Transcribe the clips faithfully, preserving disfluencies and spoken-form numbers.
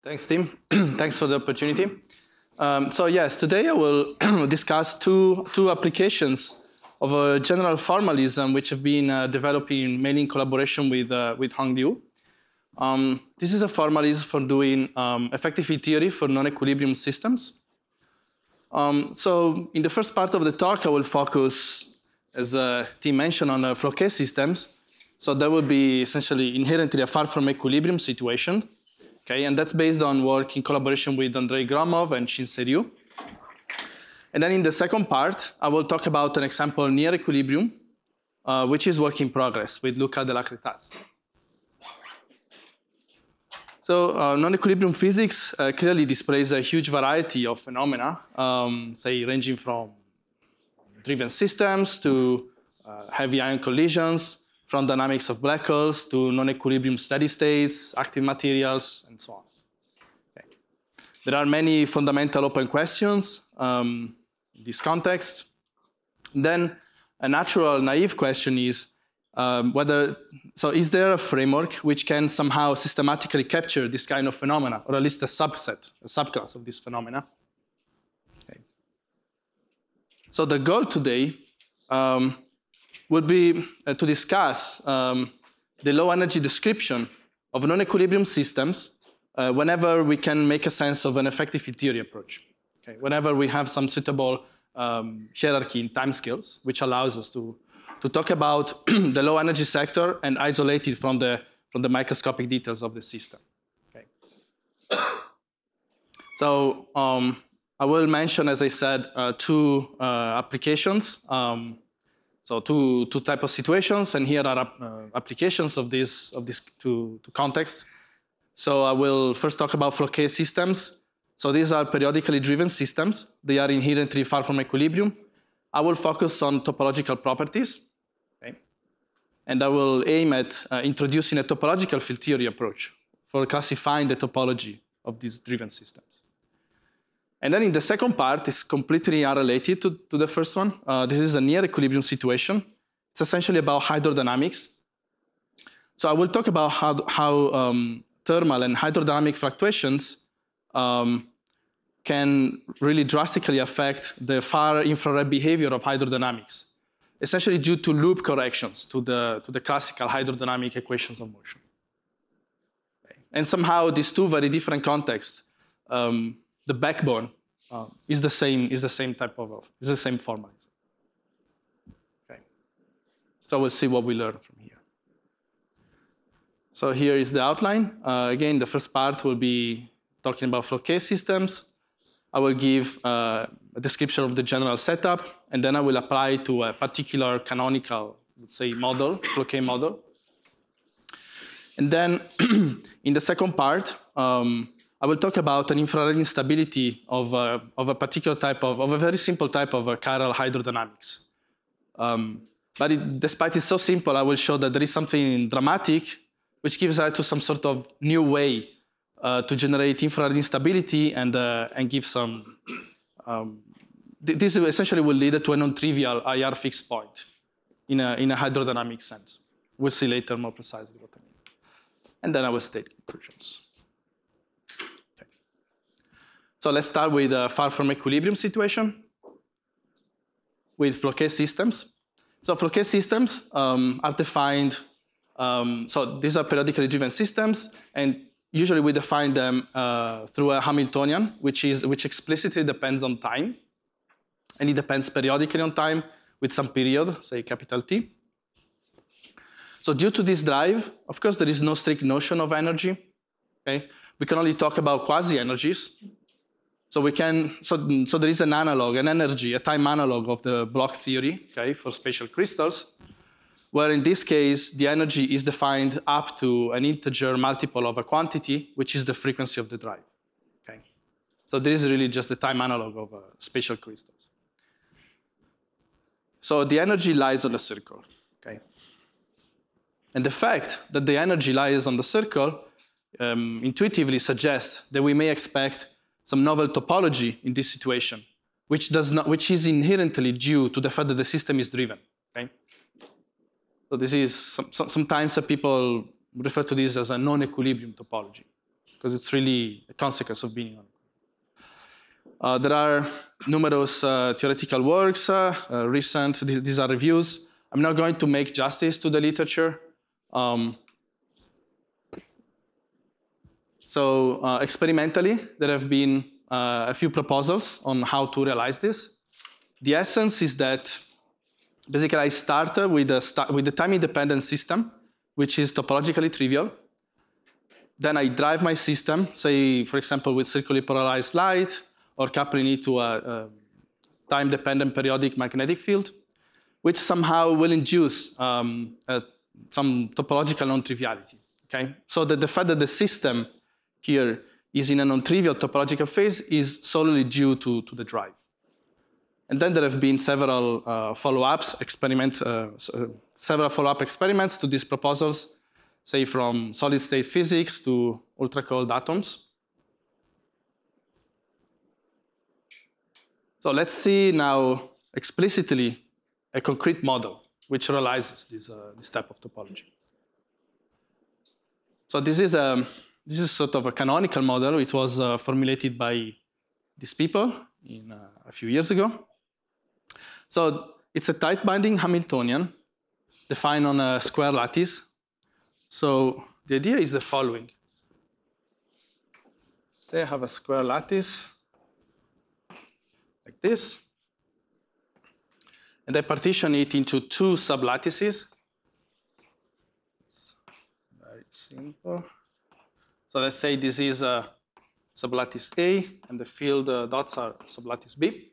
Thanks, Tim. Thanks for the opportunity. Um, so yes, today I will discuss two, two applications of a general formalism which have been uh, developing mainly in collaboration with, uh, with Hong Liu. Um, this is a formalism for doing um, effective field theory for non-equilibrium systems. Um, so in the first part of the talk, I will focus, as uh, Tim mentioned, on uh, flow case systems. So that will be essentially inherently a far from equilibrium situation. Okay, and that's based on work in collaboration with Andrei Gromov and Shin-Se Ryu. And then in the second part, I will talk about an example near equilibrium, uh, which is work in progress with Luca Della Cretas. So uh, non-equilibrium physics uh, clearly displays a huge variety of phenomena, um, say ranging from driven systems to uh, heavy ion collisions, from dynamics of black holes to non-equilibrium steady states, active materials, and so on. Okay. There are many fundamental open questions um, in this context. Then a natural naive question is um, whether, so is there a framework which can somehow systematically capture this kind of phenomena, or at least a subset, a subclass of this phenomena? Okay. So the goal today um, would be uh, to discuss um, the low energy description of non-equilibrium systems uh, whenever we can make a sense of an effective field theory approach. Okay? Whenever we have some suitable um, hierarchy in timescales, which allows us to, to talk about the low energy sector and isolate it from the, from the microscopic details of the system. Okay? So um, I will mention, as I said, uh, two uh, applications. Um, So two, two types of situations, and here are uh, applications of this, of this two, two contexts. So I will first talk about flow case systems. So these are periodically driven systems. They are inherently far from equilibrium. I will focus on topological properties. Okay? And I will aim at uh, introducing a topological field theory approach for classifying the topology of these driven systems. And then in the second part, it's completely unrelated to, to the first one. Uh, this is a near equilibrium situation. It's essentially about hydrodynamics. So I will talk about how, how um, thermal and hydrodynamic fluctuations um, can really drastically affect the far infrared behavior of hydrodynamics, essentially due to loop corrections to the, to the classical hydrodynamic equations of motion. Okay. And somehow these two very different contexts, um, the backbone uh, is the same is the same type of is the same formalism. Okay, so we'll see what we learn from here. So here is the outline. Uh, again, the first part will be talking about flow case systems. I will give uh, a description of the general setup, and then I will apply to a particular canonical, let's say, model, flow case model. And then in the second part. Um, I will talk about an infrared instability of, uh, of a particular type of, of a very simple type of uh, chiral hydrodynamics. Um, but it, despite it's so simple, I will show that there is something dramatic which gives rise to some sort of new way uh, to generate infrared instability and, uh, and give some, um, th this essentially will lead to a non-trivial I R fixed point in a, in a hydrodynamic sense. We'll see later more precisely what I mean. And then I will state conclusions. So let's start with a far from equilibrium situation with flow case systems. So flow case systems um, are defined, um, so these are periodically driven systems, and usually we define them uh, through a Hamiltonian, which, is, which explicitly depends on time, and it depends periodically on time with some period, say capital T. So due to this drive, of course, there is no strict notion of energy. Okay? We can only talk about quasi-energies. So we can, so, so there is an analog, an energy, a time analog of the Bloch theory, okay, for spatial crystals, where in this case, the energy is defined up to an integer multiple of a quantity, which is the frequency of the drive, okay? So this is really just the time analog of uh, spatial crystals. So the energy lies on the circle, okay? And the fact that the energy lies on the circle um, intuitively suggests that we may expect some novel topology in this situation, which, does not, which is inherently due to the fact that the system is driven. Okay? So this is, some, sometimes people refer to this as a non-equilibrium topology. because it's really a consequence of being unequal. Uh, there are numerous uh, theoretical works, uh, uh, recent, these, these are reviews. I'm not going to make justice to the literature. Um, so uh, experimentally, there have been uh, a few proposals on how to realize this. The essence is that basically I start with a, sta with a time-independent system, which is topologically trivial. Then I drive my system, say, for example, with circularly polarized light, or coupling it to a, a time-dependent periodic magnetic field, which somehow will induce um, a, some topological non-triviality. Okay? So that the fact that the system here is in a non-trivial topological phase is solely due to, to the drive. And then there have been several uh, follow-ups, experiment, uh, several follow-up experiments to these proposals, say from solid-state physics to ultra-cold atoms. So let's see now explicitly a concrete model which realizes this, uh, this type of topology. So this is, a, this is sort of a canonical model. It was uh, formulated by these people in, uh, a few years ago. So it's a tight-binding Hamiltonian defined on a square lattice. So the idea is the following. They have a square lattice like this. And I partition it into two sublattices. It's very simple. So let's say this is a sublattice A, and the field uh, dots are sublattice B.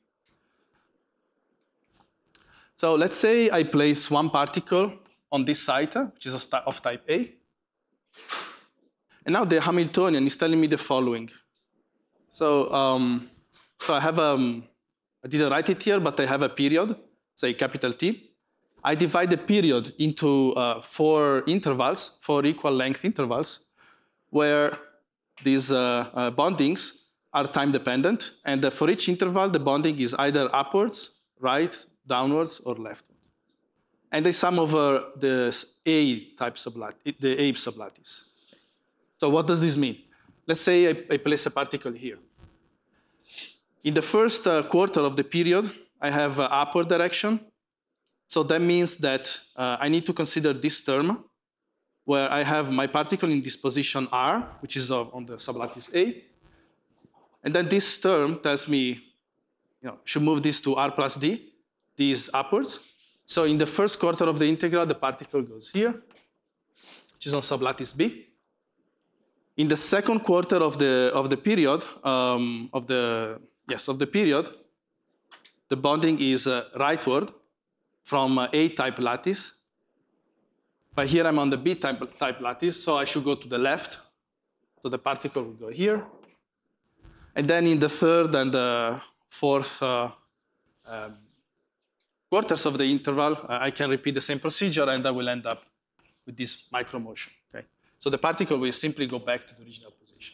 So let's say I place one particle on this site, which is of type A. And now the Hamiltonian is telling me the following. So, um, so I have, um, I didn't write it here, but I have a period, say capital T. I divide the period into uh, four intervals, four equal length intervals, where these uh, uh, bondings are time dependent. And uh, for each interval, the bonding is either upwards, right, downwards, or leftward. And they sum over the A type sublattice, the A sublattice. So what does this mean? Let's say I, I place a particle here. In the first uh, quarter of the period, I have uh, upward direction. So that means that uh, I need to consider this term, where I have my particle in this position R, which is uh, on the sublattice A. And then this term tells me, you know, should move this to R plus D, these upwards. So in the first quarter of the integral, the particle goes here, which is on sublattice B. In the second quarter of the of the period um, of the yes of the period, the bonding is uh, rightward from uh, A type lattice. But here I'm on the B type type lattice, so I should go to the left. So the particle will go here. And then in the third and the fourth uh, um, quarters of the interval, uh, I can repeat the same procedure, and I will end up with this micromotion. Okay? So the particle will simply go back to the original position.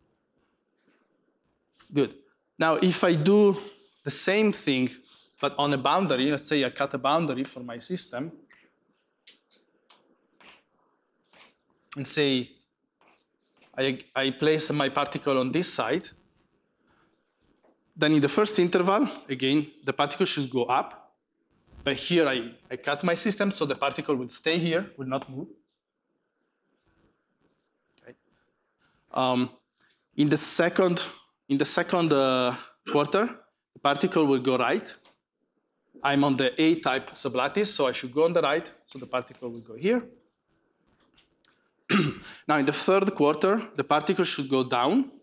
Good. Now, if I do the same thing, but on a boundary, let's say I cut a boundary for my system, and say I, I place my particle on this side, then in the first interval, again, the particle should go up. But here I, I cut my system, so the particle will stay here, will not move. Okay. Um, in the second, in the second uh, quarter, the particle will go right. I'm on the A-type sublattice, so I should go on the right, so the particle will go here. Now, in the third quarter, the particle should go down.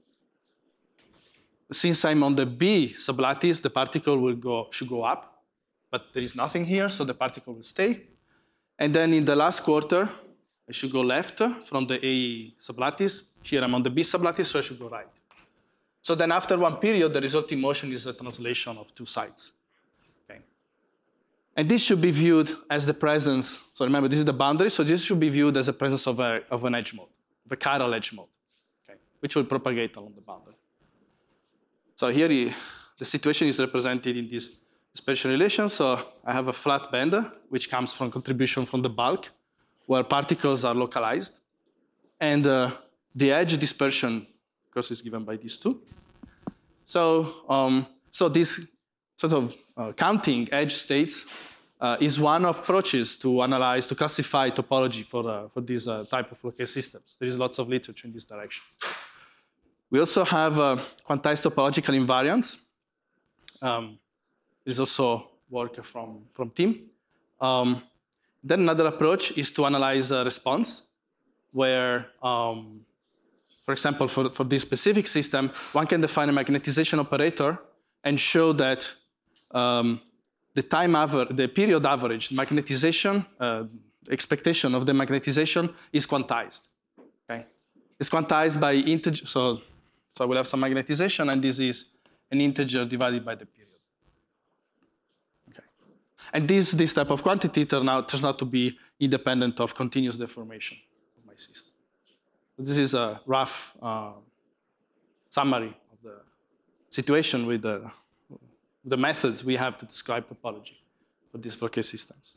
Since I'm on the B sublattice, the particle will go, should go up. But there is nothing here, so the particle will stay. And then in the last quarter, I should go left from the A sublattice. Here I'm on the B sublattice, so I should go right. So then after one period, the resulting motion is a translation of two sides. Okay. And this should be viewed as the presence, so remember, this is the boundary, so this should be viewed as the presence of, a, of an edge mode, of a chiral edge mode, okay, which will propagate along the boundary. So here the situation is represented in this spatial relation. So I have a flat band, which comes from contribution from the bulk, where particles are localized. And uh, the edge dispersion course, is given by these two. So, um, so this sort of uh, counting edge states uh, is one of approaches to analyze, to classify topology for, uh, for these uh, type of locate systems. There is lots of literature in this direction. We also have uh, quantized topological invariance. Um, there's also work from, from Tim. Um, then another approach is to analyze a response, where, um, for example, for, for this specific system, one can define a magnetization operator and show that um, the time average, the period average magnetization, uh, expectation of the magnetization is quantized. Okay, it's quantized by integer. So, so I will have some magnetization, and this is an integer divided by the period. Okay, and this this type of quantity turn out, turns out to be independent of continuous deformation of my system. So this is a rough uh, summary of the situation with the the methods we have to describe topology for these four-K systems.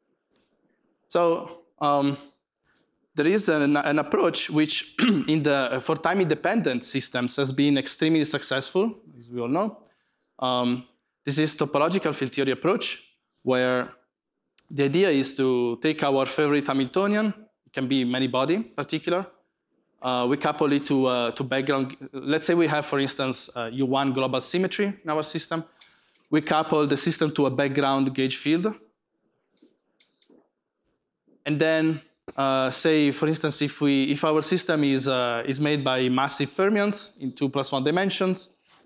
So um, there is an, an approach which, in the for time-independent systems, has been extremely successful, as we all know. Um, this is topological field theory approach, where the idea is to take our favorite Hamiltonian, it can be many-body in particular, uh, we couple it to, uh, to background. Let's say we have, for instance, uh, U one global symmetry in our system. We couple the system to a background gauge field. And then, uh, say, for instance, if, we, if our system is, uh, is made by massive fermions in two plus one dimensions,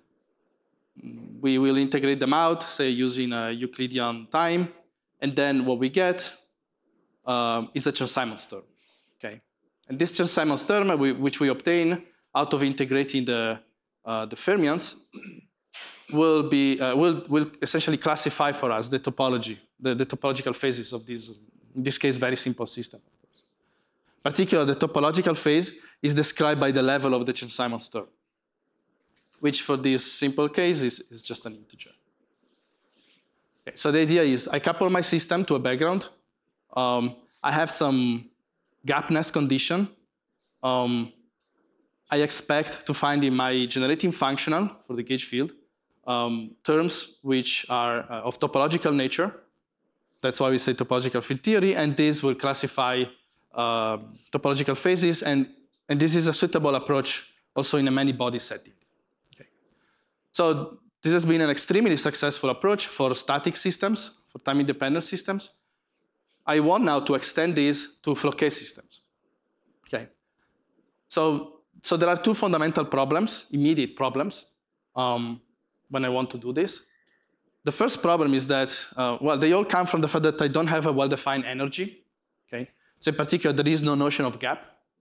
we will integrate them out, say, using a Euclidean time. And then what we get um, is a Chern-Simons term. Okay? And this Chern-Simons term, which we obtain out of integrating the, uh, the fermions, will be uh, will will essentially classify for us the topology, the, the topological phases of this, in this case, very simple system. Particularly, the topological phase is described by the level of the Chern-Simons term, which for this simple case is, is just an integer. Okay, so the idea is I couple my system to a background. Um, I have some gapness condition. Um, I expect to find in my generating functional for the gauge field Um, terms which are uh, of topological nature. That's why we say topological field theory, and this will classify uh, topological phases, and, and this is a suitable approach also in a many-body setting. Okay. So this has been an extremely successful approach for static systems, for time-independent systems. I want now to extend this to Floquet systems. Okay. So, so there are two fundamental problems, immediate problems, um, when I want to do this. The first problem is that, uh, well, they all come from the fact that I don't have a well-defined energy. Okay? So in particular, there is no notion of gap.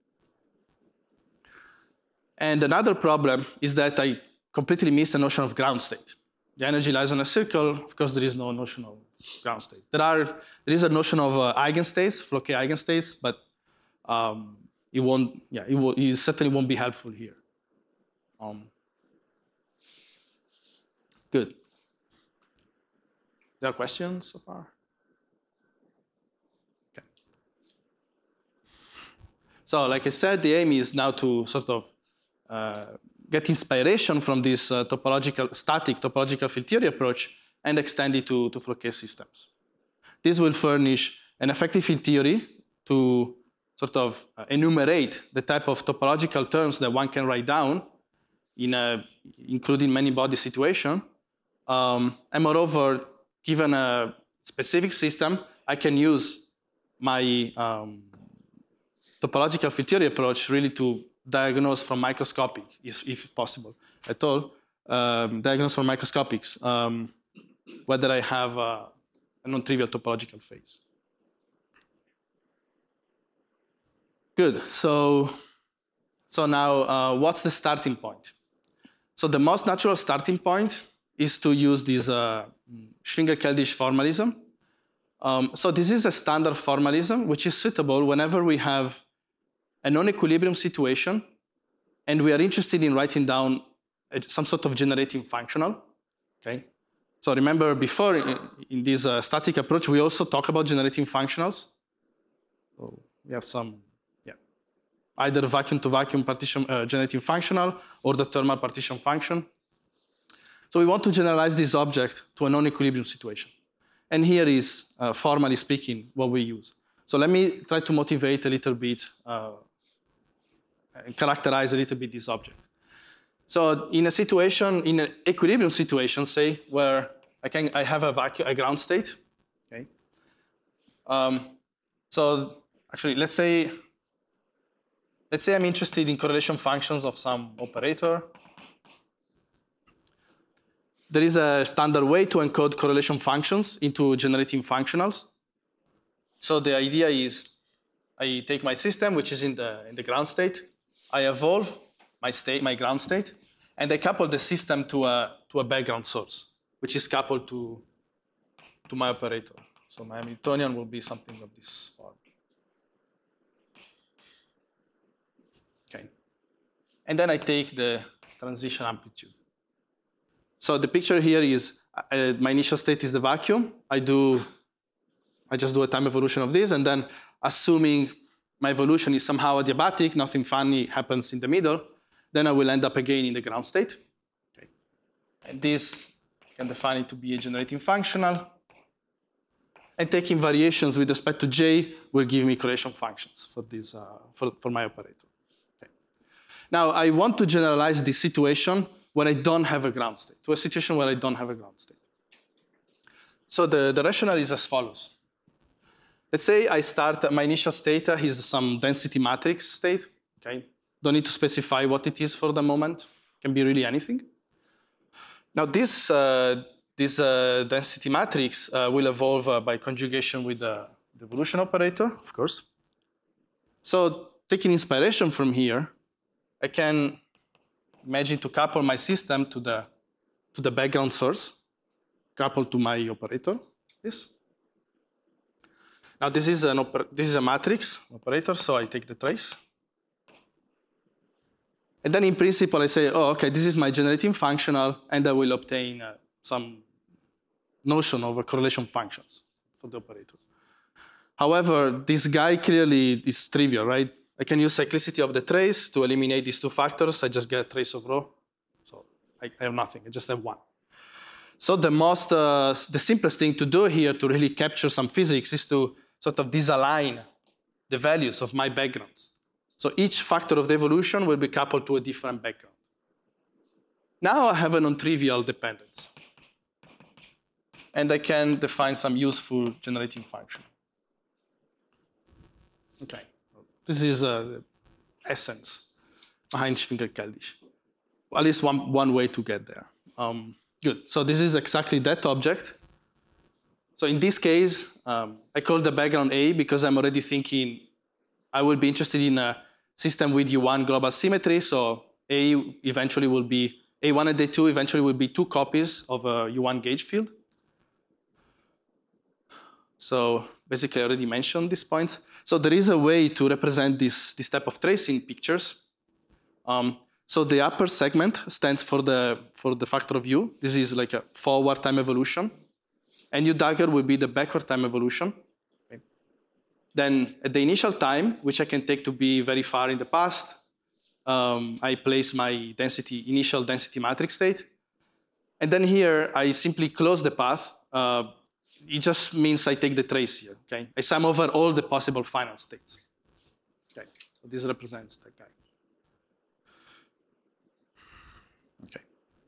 And another problem is that I completely miss the notion of ground state. The energy lies on a circle. Of course, there is no notion of ground state. There, are, there is a notion of uh, eigenstates, Floquet eigenstates, but um, it won't, yeah, it, will, it certainly won't be helpful here. Um, Good. There are questions so far? Okay. So, like I said, the aim is now to sort of uh, get inspiration from this uh, topological, static topological field theory approach and extend it to, to Floquet systems. This will furnish an effective field theory to sort of uh, enumerate the type of topological terms that one can write down, in a, including many-body situation. Um, and moreover, given a specific system, I can use my um, topological field theory approach really to diagnose from microscopic, if, if possible at all, um, diagnose from microscopics um, whether I have a, a non-trivial topological phase. Good. So, so now, uh, what's the starting point? So the most natural starting point is to use this uh, Schwinger-Keldysh formalism. Um, so this is a standard formalism which is suitable whenever we have a non-equilibrium situation and we are interested in writing down some sort of generating functional. Okay. So remember before in, in this uh, static approach, we also talk about generating functionals. So we have some, yeah. either vacuum-to-vacuum partition uh, generating functional or the thermal partition function. So we want to generalize this object to a non-equilibrium situation. And here is, uh, formally speaking, what we use. So let me try to motivate a little bit, uh, and characterize a little bit this object. So in a situation, in an equilibrium situation, say, where I, can, I have a vacuum, a ground state, okay? Um, so actually, let's say, let's say I'm interested in correlation functions of some operator. There is a standard way to encode correlation functions into generating functionals. So the idea is I take my system, which is in the, in the ground state. I evolve my state, my ground state, and I couple the system to a, to a background source, which is coupled to, to my operator. So my Hamiltonian will be something of this form. Okay. And then I take the transition amplitude. So the picture here is uh, my initial state is the vacuum. I do, I just do a time evolution of this, and then assuming my evolution is somehow adiabatic, nothing funny happens in the middle, then I will end up again in the ground state. Okay. And this can define it to be a generating functional. And taking variations with respect to J will give me correlation functions for this uh, for, for my operator. Okay. Now I want to generalize this situation where I don't have a ground state, to a situation where I don't have a ground state. So the, the rationale is as follows. Let's say I start, my initial state is some density matrix state, okay? Don't need to specify what it is for the moment. Can be really anything. Now this, uh, this uh, density matrix uh, will evolve uh, by conjugation with the, the evolution operator, of course. So taking inspiration from here, I can imagine to couple my system to the, to the background source, coupled to my operator, this. Now this is, an this is a matrix operator, so I take the trace. And then in principle, I say, oh, okay, this is my generating functional, and I will obtain uh, some notion over correlation functions for the operator. However, this guy clearly is trivial, right? I can use cyclicity of the trace to eliminate these two factors. I just get a trace of rho. So I, I have nothing, I just have one. So the most, uh, the simplest thing to do here to really capture some physics is to sort of disalign the values of my backgrounds. So each factor of the evolution will be coupled to a different background. Now I have a non-trivial dependence. And I can define some useful generating function. Okay, this is uh, the essence behind Schwinger-Keldysh. At least one, one way to get there. Um, good, so this is exactly that object. So in this case, um, I call the background A because I'm already thinking I will be interested in a system with U one global symmetry. So A eventually will be, A one and A two eventually will be two copies of a U one gauge field. So basically I already mentioned these points. So there is a way to represent this, this type of trace in pictures. Um, so the upper segment stands for the, for the factor of U. This is like a forward time evolution. And U dagger will be the backward time evolution. Okay. Then at the initial time, which I can take to be very far in the past, um, I place my density, initial density matrix state. And then here, I simply close the path. Uh, it just means I take the trace here. Okay? I sum over all the possible final states. Okay. So this represents that guy. Okay.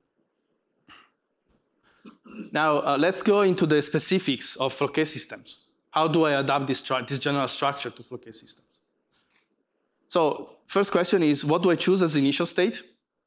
Now, uh, let's go into the specifics of Floquet systems. How do I adapt this, this general structure to Floquet systems? So, first question is, what do I choose as the initial state?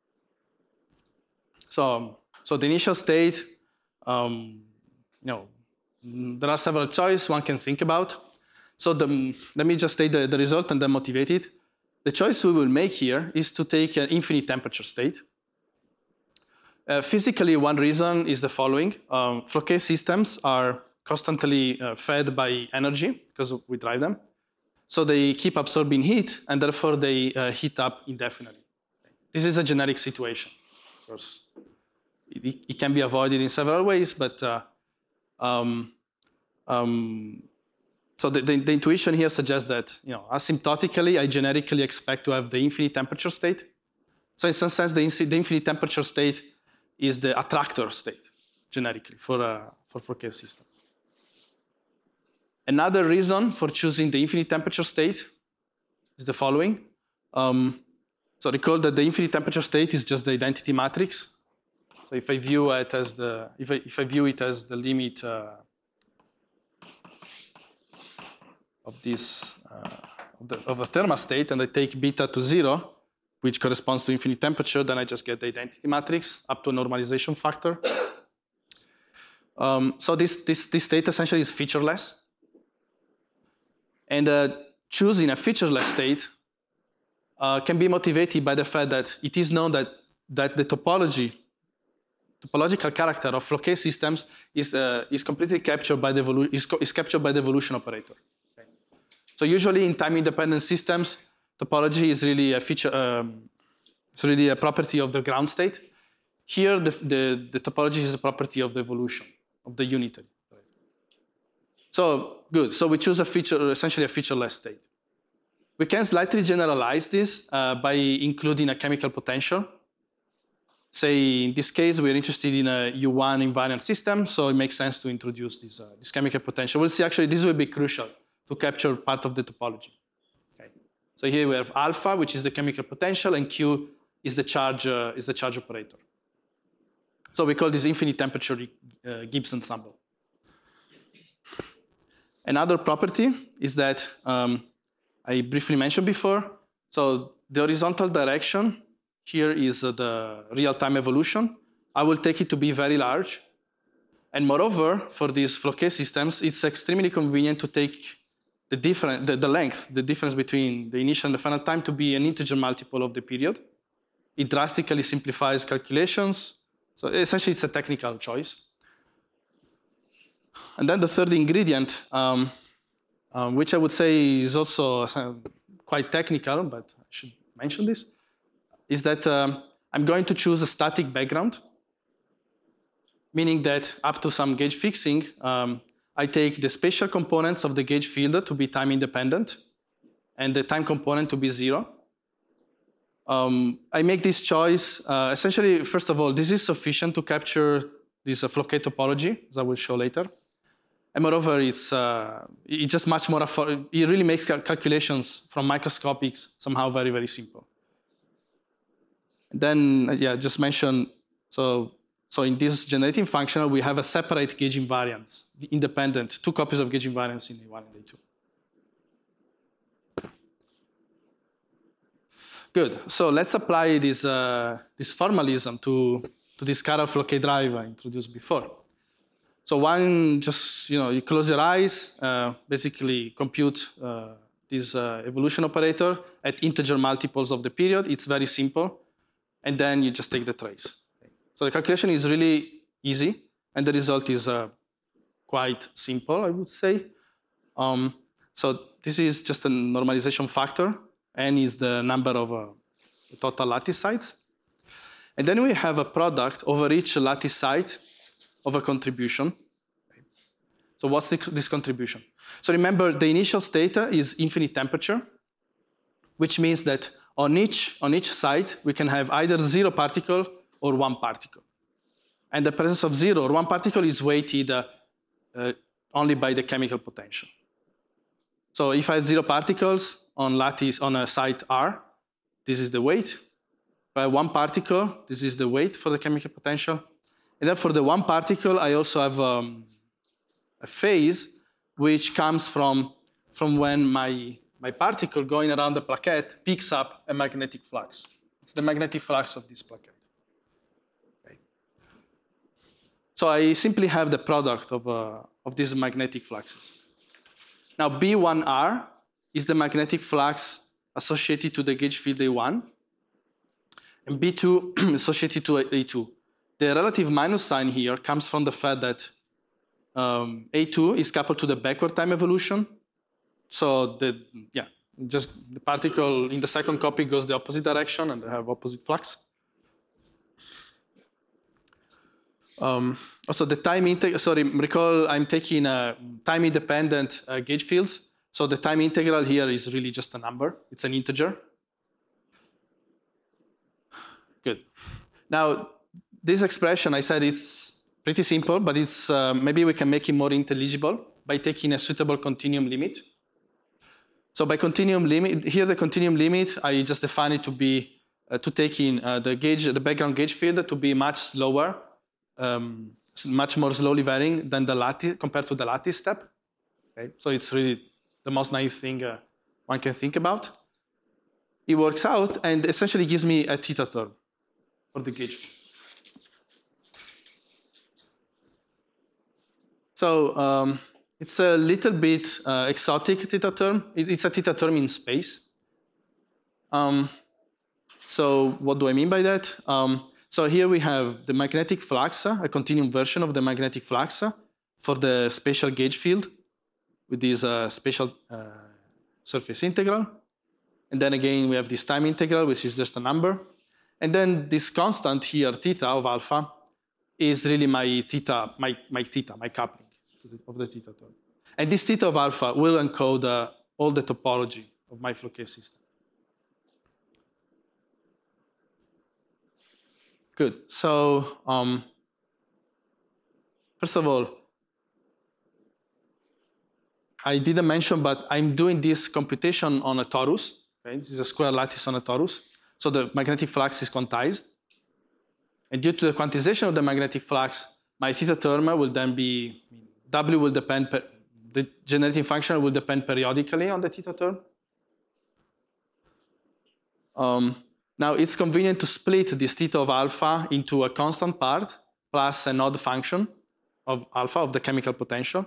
So, so the initial state, um, you know, there are several choices one can think about. So the, let me just state the, the result and then motivate it. The choice we will make here is to take an infinite temperature state. Uh, physically, one reason is the following. Um, Floquet systems are constantly uh, fed by energy because we drive them. So they keep absorbing heat, and therefore they uh, heat up indefinitely. This is a generic situation. Of course, it, it can be avoided in several ways, but uh, um, um, so the, the, the intuition here suggests that, you know, asymptotically, I generically expect to have the infinite temperature state. So in some sense, the, the infinite temperature state is the attractor state, generically, for, uh, for Fourier systems. Another reason for choosing the infinite temperature state is the following. Um, so recall that the infinite temperature state is just the identity matrix. So if I view it as the, if I, if I view it as the limit uh, of this, uh, of, the, of the thermal state, and I take beta to zero, which corresponds to infinite temperature, then I just get the identity matrix up to a normalization factor. Um, so this, this, this state essentially is featureless. And uh, choosing a featureless state uh, can be motivated by the fact that it is known that, that the topology, topological character of Floquet systems is, uh, is completely captured by the evolu is, is captured by the evolution operator. Okay. So usually in time-independent systems, topology is really a feature. Um, it's really a property of the ground state. Here, the, the, the topology is a property of the evolution of the unitary. So good. So we choose a feature, essentially a featureless state. We can slightly generalize this uh, by including a chemical potential. Say in this case, we're interested in a U one invariant system, so it makes sense to introduce this, uh, this chemical potential. We'll see actually this will be crucial to capture part of the topology. Okay. So here we have alpha, which is the chemical potential, and Q is the charge, uh, is the charge operator. So we call this infinite temperature uh, Gibbs ensemble. Another property is that um, I briefly mentioned before. So the horizontal direction here is uh, the real-time evolution. I will take it to be very large. And moreover, for these Floquet systems, it's extremely convenient to take the, different, the, the length, the difference between the initial and the final time to be an integer multiple of the period. It drastically simplifies calculations. So essentially, it's a technical choice. And then the third ingredient, um, um, which I would say is also quite technical, but I should mention this, is that um, I'm going to choose a static background, meaning that up to some gauge fixing, um, I take the spatial components of the gauge field to be time independent, and the time component to be zero. Um, I make this choice, uh, essentially, first of all, this is sufficient to capture this uh, Floquet topology, as I will show later. And moreover, it's, uh, it's just much more, it really makes cal calculations from microscopics somehow very, very simple. And then, yeah, just mention, so, so in this generating function, we have a separate gauge invariance, independent, two copies of gauge invariance in A one and A two. Good, so let's apply this, uh, this formalism to, to this chiral Floquet drive I introduced before. So one, just, you know, you close your eyes, uh, basically compute uh, this uh, evolution operator at integer multiples of the period. It's very simple. And then you just take the trace. So the calculation is really easy, and the result is uh, quite simple, I would say. Um, so this is just a normalization factor. N is the number of uh, total lattice sites. And then we have a product over each lattice site of a contribution. So what's this contribution? So remember, the initial state is infinite temperature, which means that on each, on each site, we can have either zero particle or one particle. And the presence of zero or one particle is weighted uh, uh, only by the chemical potential. So if I have zero particles on lattice on a site R, this is the weight. If I have one particle, this is the weight for the chemical potential. And then for the one particle, I also have um, a phase which comes from, from when my, my particle going around the plaquette picks up a magnetic flux. It's the magnetic flux of this plaquette. Okay. So I simply have the product of, uh, of these magnetic fluxes. Now B one R is the magnetic flux associated to the gauge field A one, and B two associated to A two. The relative minus sign here comes from the fact that um, A two is coupled to the backward time evolution. So the, yeah, just the particle in the second copy goes the opposite direction and they have opposite flux. Um, also, the time integral, sorry, recall I'm taking uh, time-independent uh, gauge fields. So the time integral here is really just a number. It's an integer. Good. Now, this expression, I said it's pretty simple, but it's uh, maybe we can make it more intelligible by taking a suitable continuum limit. So by continuum limit, here the continuum limit, I just define it to be, uh, to taking uh, the gauge, the background gauge field to be much slower, um, much more slowly varying than the lattice, compared to the lattice step. Okay? So it's really the most naive thing uh, one can think about. It works out and essentially gives me a theta term for the gauge. So um, it's a little bit uh, exotic theta term. It, it's a theta term in space. Um, so what do I mean by that? Um, so here we have the magnetic flux, a continuum version of the magnetic flux for the spatial gauge field with this uh, spatial uh, surface integral. And then again, we have this time integral, which is just a number. And then this constant here, theta of alpha, is really my theta, my, my theta, my coupling of the theta term. And this theta of alpha will encode uh, all the topology of my Floquet system. Good. So um, first of all, I didn't mention, but I'm doing this computation on a torus. Okay? This is a square lattice on a torus. So the magnetic flux is quantized. And due to the quantization of the magnetic flux, my theta term will then be, W will depend, per, the generating function will depend periodically on the theta term. Um, now it's convenient to split this theta of alpha into a constant part plus an odd function of alpha, of the chemical potential.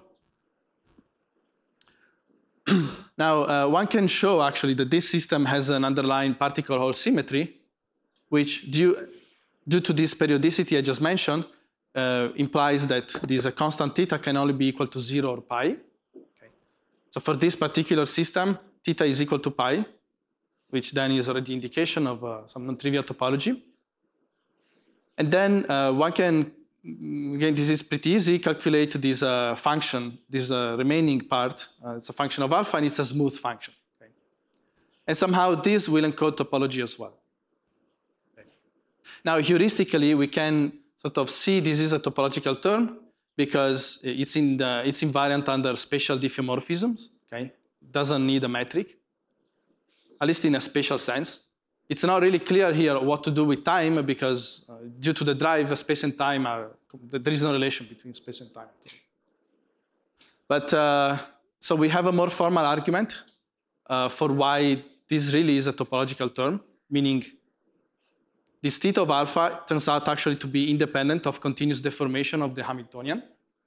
Now, uh, one can show actually that this system has an underlying particle Hall symmetry, which due, due to this periodicity I just mentioned, uh, implies that this uh, constant theta can only be equal to zero or pi. Okay. So for this particular system, theta is equal to pi, which then is already indication of uh, some non-trivial topology. And then uh, one can, again, this is pretty easy, calculate this uh, function, this uh, remaining part. Uh, it's a function of alpha, and it's a smooth function. Okay. And somehow this will encode topology as well. Okay. Now, heuristically, we can sort of see this is a topological term because it's, in the, it's invariant under spatial diffeomorphisms. Okay. It doesn't need a metric, at least in a spatial sense. It's not really clear here what to do with time because uh, due to the drive, space and time are, there is no relation between space and time. But uh, so we have a more formal argument uh, for why this really is a topological term, meaning this theta of alpha turns out actually to be independent of continuous deformation of the Hamiltonian.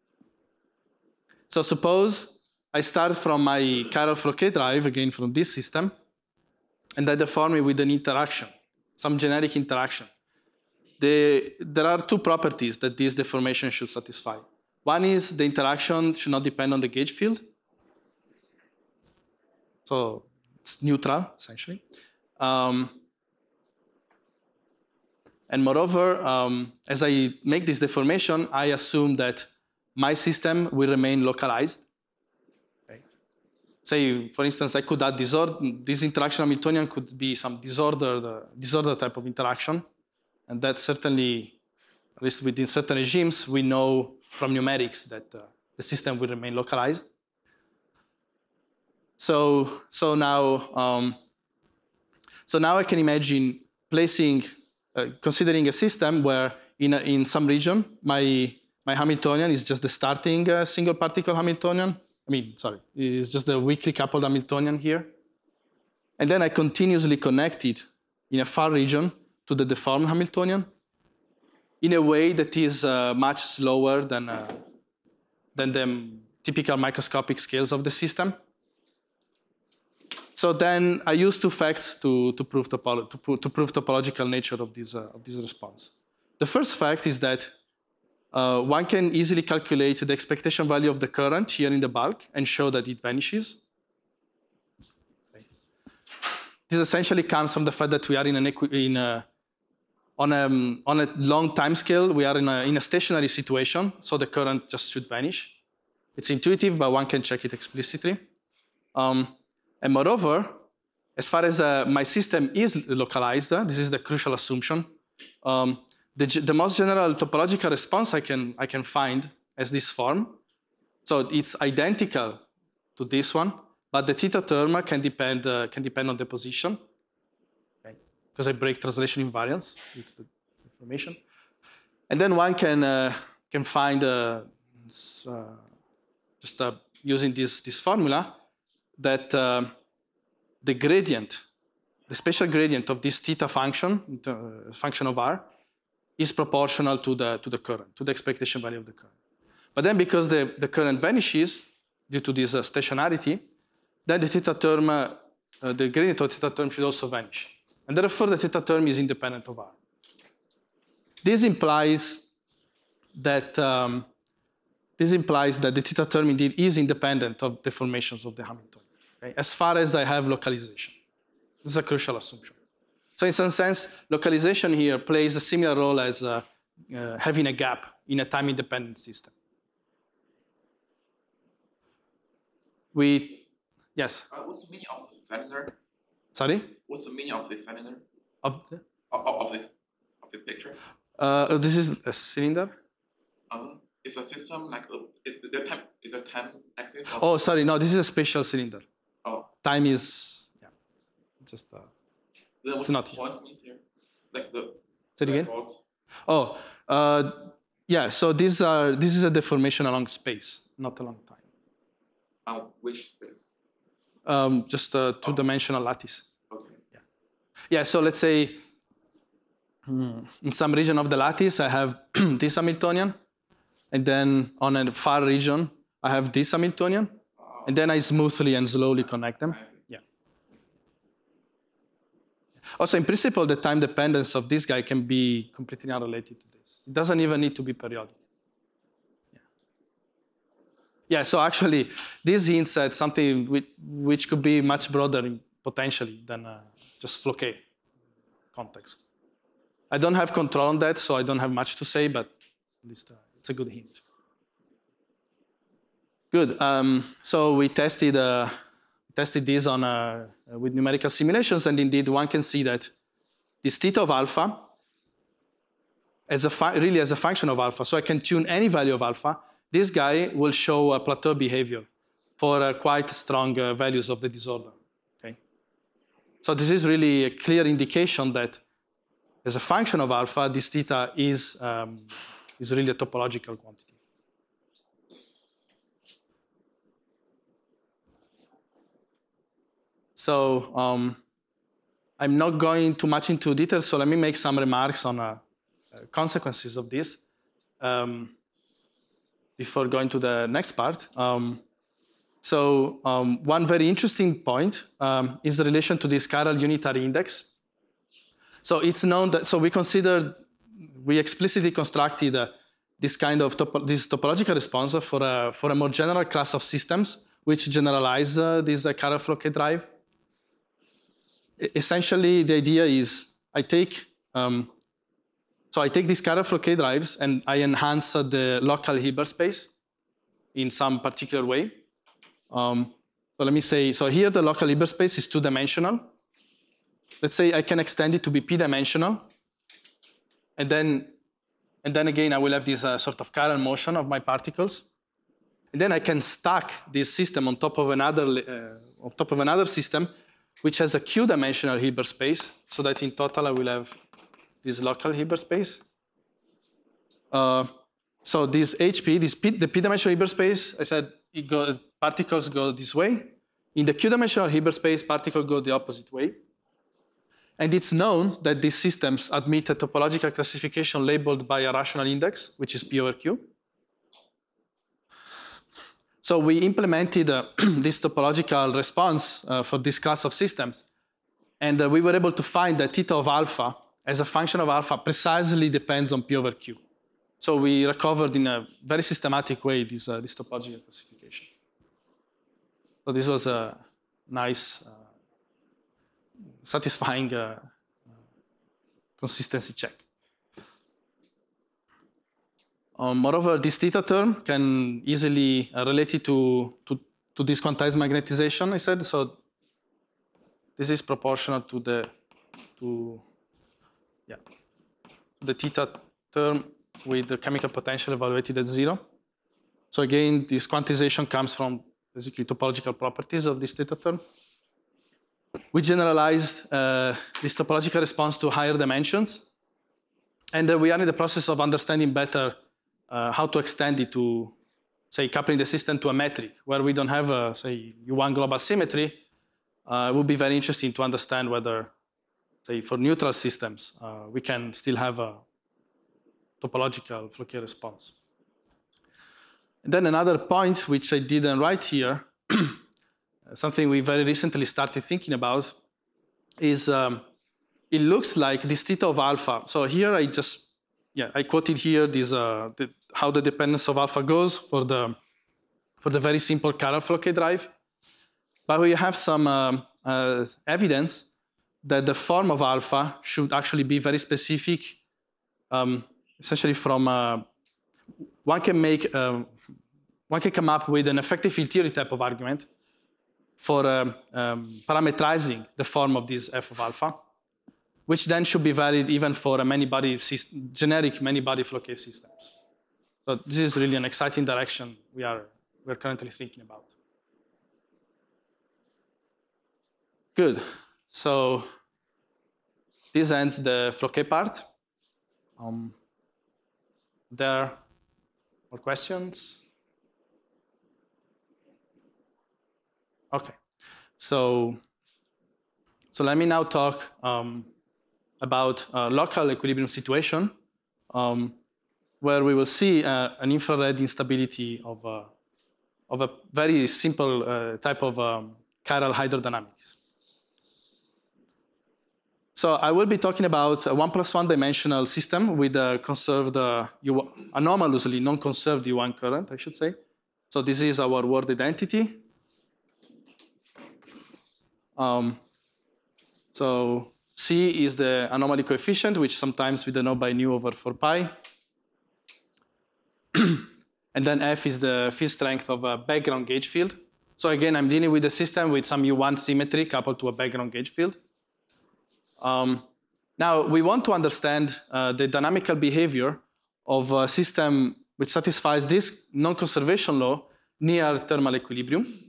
So suppose I start from my chiral Floquet drive, again from this system, and I deform it with an interaction, some generic interaction. The, there are two properties that this deformation should satisfy. One is the interaction should not depend on the gauge field. So it's neutral, essentially. Um, and moreover, um, as I make this deformation, I assume that my system will remain localized. Say, for instance, I could add disorder. This interaction Hamiltonian could be some disordered, uh, disorder type of interaction. And that certainly, at least within certain regimes, we know from numerics that uh, the system will remain localized. So, so, now, um, so now I can imagine placing, uh, considering a system where in, a, in some region, my, my Hamiltonian is just the starting uh, single particle Hamiltonian. I mean, sorry, it's just the weakly coupled Hamiltonian here. And then I continuously connect it in a far region to the deformed Hamiltonian in a way that is uh, much slower than, uh, than the typical microscopic scales of the system. So then I use two facts to, to, prove, topolo to, pro to prove topological nature of this, uh, of this response. The first fact is that Uh, one can easily calculate the expectation value of the current here in the bulk and show that it vanishes. Okay. This essentially comes from the fact that we are in, an equi in, a, on a, on a long time scale, we are in a, in a stationary situation, so the current just should vanish. It's intuitive, but one can check it explicitly. Um, and moreover, as far as uh, my system is localized, uh, this is the crucial assumption. Um, the, the most general topological response I can, I can find has this form. So it's identical to this one, but the theta term can depend, uh, can depend on the position, okay? Because I break translation invariance due to the information. And then one can, uh, can find, uh, uh, just uh, using this, this formula, that uh, the gradient, the spatial gradient of this theta function, uh, function of R, is proportional to the, to the current, to the expectation value of the current. But then because the, the current vanishes due to this uh, stationarity, then the theta term, uh, uh, the gradient of theta term should also vanish. And therefore, the theta term is independent of R. This implies that, um, this implies that the theta term indeed is independent of deformations of the Hamiltonian, okay? As far as I have localization. This is a crucial assumption. So in some sense, localization here plays a similar role as uh, uh, having a gap in a time-independent system. We, yes? Uh, what's the meaning of the cylinder? Sorry? What's the meaning of this cylinder? Of, the? Of, of, this, of this picture? Uh, this is a cylinder? Uh, it's a system like, a, it, the time, is a time axis? Of Oh, sorry, no, this is a spatial cylinder. Oh. Time is, yeah, just, uh, then it's what not points means here? Like the... Say it again? Balls? Oh, uh, yeah, so these are, this is a deformation along space, not along time. On which space? Um, just a two-dimensional lattice. Okay. Yeah. Yeah, so let's say hmm, in some region of the lattice, I have this Hamiltonian, and then on a far region, I have this Hamiltonian, Oh. and then I smoothly and slowly connect them. I see. Yeah. Also, in principle, the time dependence of this guy can be completely unrelated to this. It doesn't even need to be periodic. Yeah, yeah, so actually, this hints at something which, which could be much broader potentially than uh, just Floquet context. I don't have control on that, so I don't have much to say, but at least uh, it's a good hint. Good. Um, so we tested uh, tested this on uh, with numerical simulations, and indeed one can see that this theta of alpha, as a really as a function of alpha, so I can tune any value of alpha. This guy will show a plateau behavior for uh, quite strong uh, values of the disorder. Okay. So this is really a clear indication that as a function of alpha, this theta is um, is really a topological quantity. So um, I'm not going too much into detail, so let me make some remarks on uh, uh, consequences of this um, before going to the next part. Um, so um, one very interesting point um, is the relation to this chiral unitary index. So it's known that, so we considered, we explicitly constructed uh, this kind of topo this topological response for a, for a more general class of systems which generalize uh, this uh, chiral Floquet drive. Essentially, the idea is I take, um, so I take these chiral Floquet drives and I enhance uh, the local Hilbert space in some particular way. Um, so let me say, so here the local Hilbert space is two-dimensional. Let's say I can extend it to be p-dimensional. And then, and then again, I will have this uh, sort of chiral motion of my particles. And then I can stack this system on top of another, uh, on top of another system which has a q-dimensional Hilbert space, so that in total I will have this local Hilbert space. Uh, so this H P, this P, the p-dimensional Hilbert space, I said it go, particles go this way. In the q-dimensional Hilbert space, particles go the opposite way. And it's known that these systems admit a topological classification labeled by a rational index, which is P over Q. So we implemented uh, this topological response uh, for this class of systems. And uh, we were able to find that theta of alpha as a function of alpha precisely depends on P over Q. So we recovered in a very systematic way this, uh, this topological classification. So this was a nice, uh, satisfying uh, consistency check. Um, moreover, this theta term can easily uh, relate it to, to, to this quantized magnetization, I said. So this is proportional to the to yeah the theta term with the chemical potential evaluated at zero. So again, this quantization comes from basically topological properties of this theta term. We generalized uh, this topological response to higher dimensions, and uh, we are in the process of understanding better uh, how to extend it to, say, coupling the system to a metric where we don't have a, say, U one global symmetry. Uh, it would be very interesting to understand whether, say, for neutral systems, uh, we can still have a topological Floquet response. And then another point, which I didn't write here, something we very recently started thinking about, is um, it looks like this theta of alpha. So here I just, yeah, I quoted here this, uh, the, how the dependence of alpha goes for the, for the very simple chiral Floquet drive. But we have some um, uh, evidence that the form of alpha should actually be very specific, um, essentially from, uh, one can make, um, one can come up with an effective field theory type of argument for um, um, parametrizing the form of this f of alpha, which then should be valid even for a many-body system, generic many-body Floquet systems. So this is really an exciting direction we are we're currently thinking about. Good. So this ends the Floquet part. Um, there more questions? Okay. So, so let me now talk um, about a local equilibrium situation um, where we will see uh, an infrared instability of a, of a very simple uh, type of um, chiral hydrodynamics. So I will be talking about a one plus one dimensional system with a conserved, uh, U anomalously non-conserved U one current, I should say. So this is our word identity. Um, so C is the anomaly coefficient, which sometimes we denote by nu over four pi. And then F is the field strength of a background gauge field. So again, I'm dealing with a system with some U one symmetry coupled to a background gauge field. Um, now, we want to understand uh, the dynamical behavior of a system which satisfies this non-conservation law near thermal equilibrium.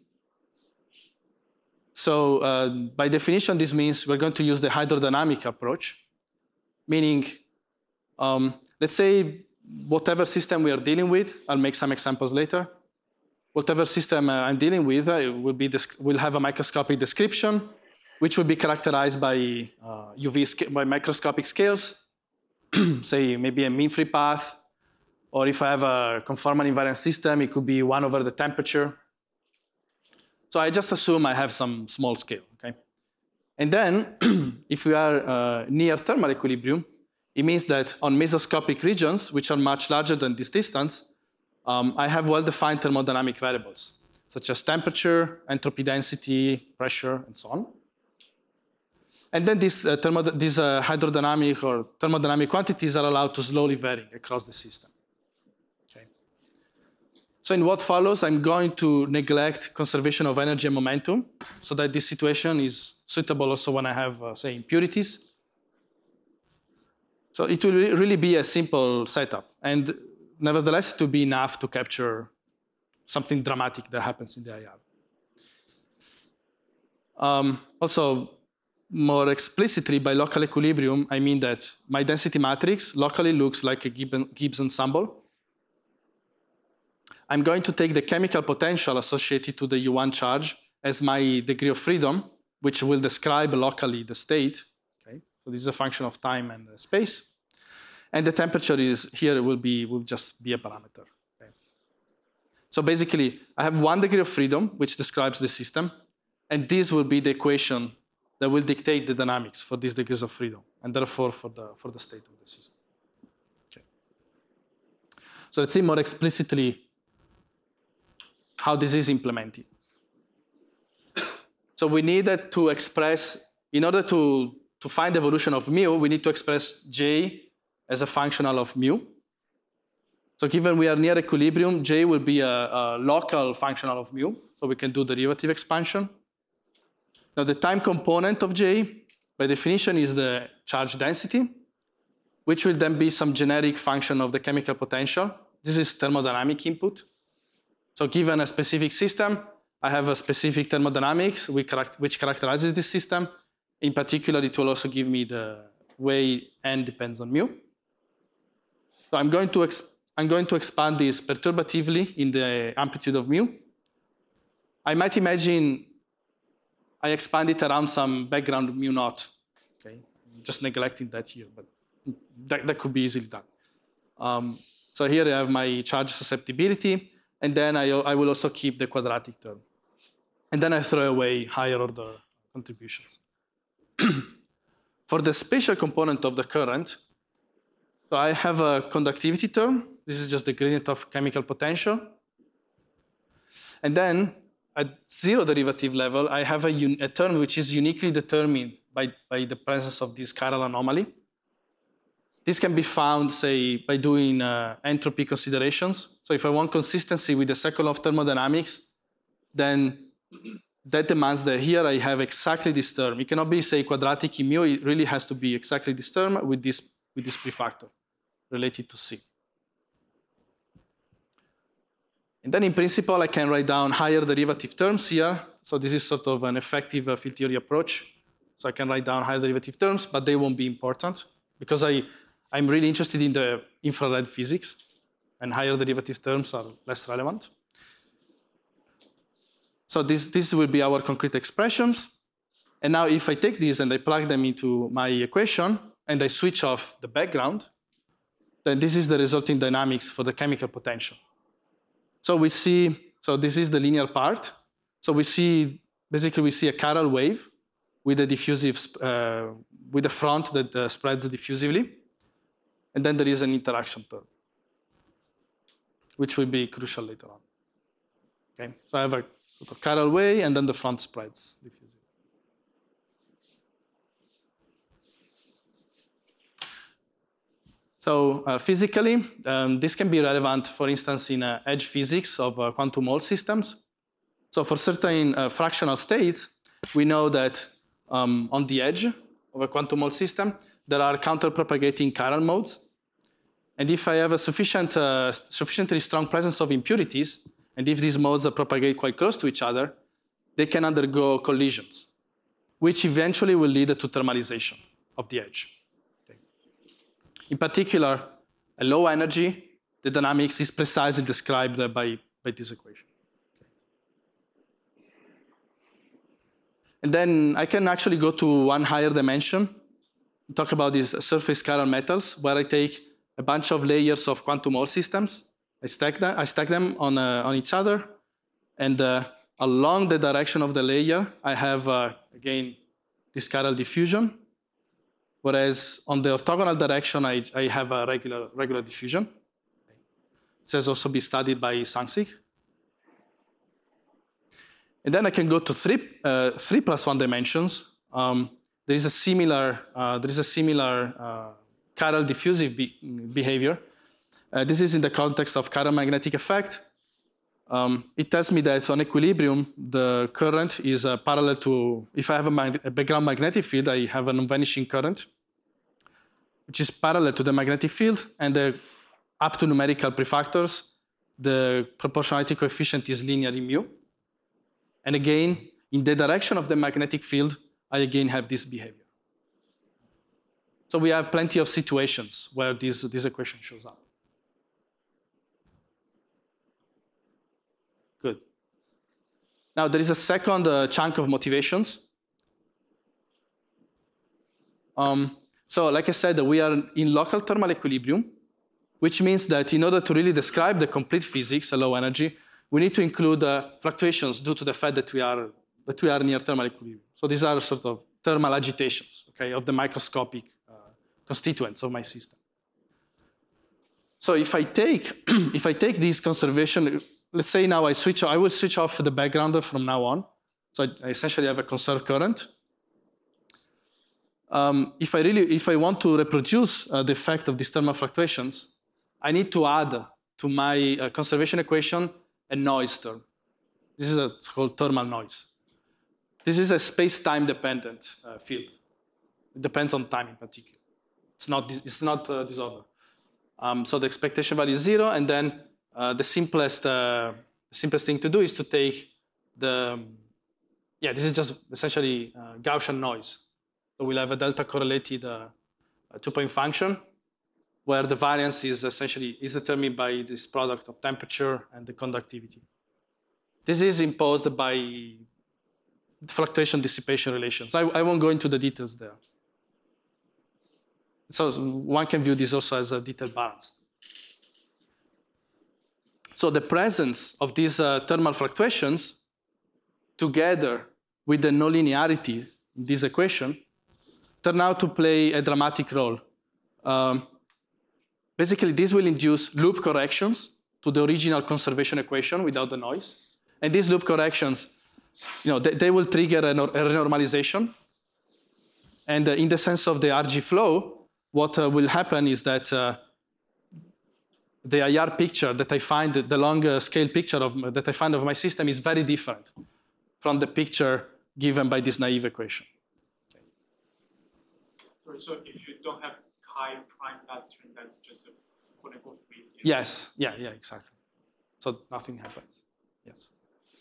So uh, by definition, this means we're going to use the hydrodynamic approach, meaning, um, let's say, whatever system we are dealing with, I'll make some examples later. Whatever system uh, I'm dealing with uh, will, be will have a microscopic description, which will be characterized by uh, U V by microscopic scales, say maybe a mean free path, or if I have a conformal invariant system, it could be one over the temperature. So I just assume I have some small scale, okay? And then, if we are uh, near thermal equilibrium, it means that on mesoscopic regions, which are much larger than this distance, um, I have well-defined thermodynamic variables, such as temperature, entropy density, pressure, and so on. And then these, uh, these uh, hydrodynamic or thermodynamic quantities are allowed to slowly vary across the system. Okay. So in what follows, I'm going to neglect conservation of energy and momentum so that this situation is suitable also when I have, uh, say, impurities. So it will really be a simple setup. And nevertheless, it will be enough to capture something dramatic that happens in the I R. Um, also, more explicitly, by local equilibrium, I mean that my density matrix locally looks like a Gibbs ensemble. I'm going to take the chemical potential associated to the U one charge as my degree of freedom, which will describe locally the state. Okay? So this is a function of time and space. And the temperature is here will be will just be a parameter. Okay? So basically, I have one degree of freedom, which describes the system, and this will be the equation that will dictate the dynamics for these degrees of freedom, and therefore for the, for the state of the system. Okay. So let's see more explicitly how this is implemented. So we needed to express, in order to, to find the evolution of mu, we need to express J as a functional of mu. So given we are near equilibrium, J will be a, a local functional of mu, so we can do derivative expansion. Now the time component of J, by definition, is the charge density, which will then be some generic function of the chemical potential. This is thermodynamic input. So given a specific system, I have a specific thermodynamics which characterizes this system. In particular, it will also give me the way n depends on mu. So I'm going to exp I'm going to expand this perturbatively in the amplitude of mu. I might imagine I expand it around some background mu naught. Okay, I'm just neglecting that here, but that, that could be easily done. Um, so here I have my charge susceptibility, and then I, I will also keep the quadratic term. And then I throw away higher order contributions. For the spatial component of the current, so I have a conductivity term. This is just the gradient of chemical potential. And then at zero derivative level, I have a, a term which is uniquely determined by, by the presence of this chiral anomaly. This can be found, say, by doing uh, entropy considerations. So if I want consistency with the circle of thermodynamics, then that demands that here I have exactly this term. It cannot be, say, quadratic in mu. It really has to be exactly this term with this, with this prefactor related to C. And then in principle, I can write down higher derivative terms here. So this is sort of an effective uh, field theory approach. So I can write down higher derivative terms, but they won't be important because I, I'm really interested in the infrared physics, and higher derivative terms are less relevant. So this, this will be our concrete expressions. And now if I take these and I plug them into my equation and I switch off the background, then this is the resulting dynamics for the chemical potential. So we see, so this is the linear part. So we see, basically we see a chiral wave with a diffusive, uh, with a front that uh, spreads diffusively. And then there is an interaction term, which will be crucial later on. Okay, so I have a sort of chiral wave, and then the front spreads diffusively. So uh, physically, um, this can be relevant, for instance, in uh, edge physics of uh, quantum Hall systems. So for certain uh, fractional states, we know that um, on the edge of a quantum Hall system, there are counter-propagating chiral modes. And if I have a sufficient, uh, sufficiently strong presence of impurities, and if these modes are propagate quite close to each other, they can undergo collisions, which eventually will lead to thermalization of the edge. Okay. In particular, a low energy, the dynamics is precisely described by, by this equation. Okay. And then I can actually go to one higher dimension, talk about these surface chiral metals, where I take a bunch of layers of quantum Hall systems. I stack them, I stack them on, uh, on each other, and uh, along the direction of the layer, I have, uh, again, this chiral diffusion, whereas on the orthogonal direction, I, I have a regular, regular diffusion. This has also been studied by Sangsik. And then I can go to three, uh, three plus one dimensions. Um, there is a similar, uh, there is a similar uh, chiral diffusive be behavior. Uh, this is in the context of chiral magnetic effect. Um, it tells me that on equilibrium, the current is uh, parallel to, if I have a, mag a background magnetic field, I have a non-vanishing current, which is parallel to the magnetic field, and uh, up to numerical prefactors, the proportionality coefficient is linear in mu. And again, in the direction of the magnetic field, I again have this behavior. So we have plenty of situations where this, this equation shows up. Good. Now there is a second uh, chunk of motivations. Um, so like I said, we are in local thermal equilibrium, which means that in order to really describe the complete physics, a low energy, we need to include uh, fluctuations due to the fact that we are that we are near thermal equilibrium. So these are sort of thermal agitations, okay, of the microscopic uh, constituents of my system. So if I take if I take these conservation, let's say now I switch, I will switch off the backgrounder from now on. So I, I essentially have a conserved current. Um, if I really, if I want to reproduce uh, the effect of these thermal fluctuations, I need to add to my uh, conservation equation a noise term. This is a, it's called thermal noise. This is a space-time dependent uh, field. It depends on time in particular. It's not, it's not uh, disordered. Um, so the expectation value is zero, and then uh, the simplest, uh, simplest thing to do is to take the, um, yeah, this is just essentially uh, Gaussian noise. So we'll have a delta correlated uh, two-point function where the variance is essentially is determined by this product of temperature and the conductivity. This is imposed by fluctuation dissipation relations. I, I won't go into the details there. So one can view this also as a detail balanced. So the presence of these uh, thermal fluctuations together with the nonlinearity in this equation turn out to play a dramatic role. Um, basically, this will induce loop corrections to the original conservation equation without the noise. And these loop corrections, you know, they, they will trigger a, a renormalization. And uh, in the sense of the R G flow, what uh, will happen is that uh, the I R picture that I find, the long uh, scale picture of, that I find of my system is very different from the picture given by this naive equation. Okay. So if you don't have chi prime pattern, that's just a quote-unquote free theory. Yes, yeah, yeah, exactly. So nothing happens, yes.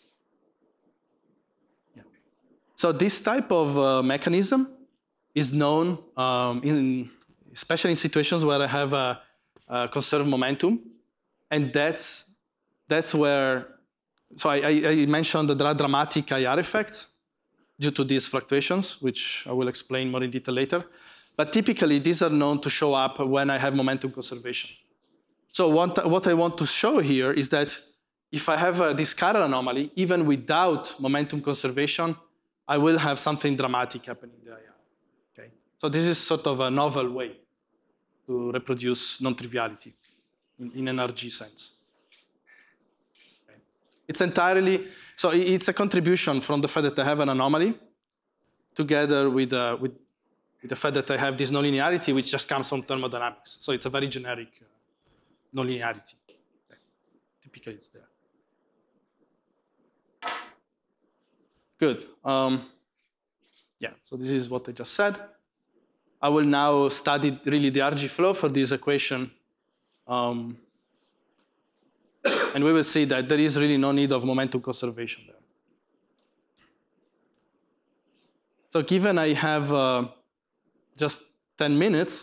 Yeah. So this type of uh, mechanism is known, um, in, especially in situations where I have a, a conserved momentum, and that's, that's where, so I, I, I mentioned the dramatic I R effects due to these fluctuations, which I will explain more in detail later. But typically, these are known to show up when I have momentum conservation. So what, what I want to show here is that if I have a, this chiral anomaly, even without momentum conservation, I will have something dramatic happening in the I R. Okay? So this is sort of a novel way to reproduce non-triviality in, in an R G sense. Okay. It's entirely, so it's a contribution from the fact that I have an anomaly together with, uh, with with the fact that I have this nonlinearity, which just comes from thermodynamics. So it's a very generic uh, nonlinearity. Okay. Typically, it's there. Good. Um, yeah, so this is what I just said. I will now study really the R G flow for this equation. Um, and we will see that there is really no need of momentum conservation there. So given I have uh, just ten minutes.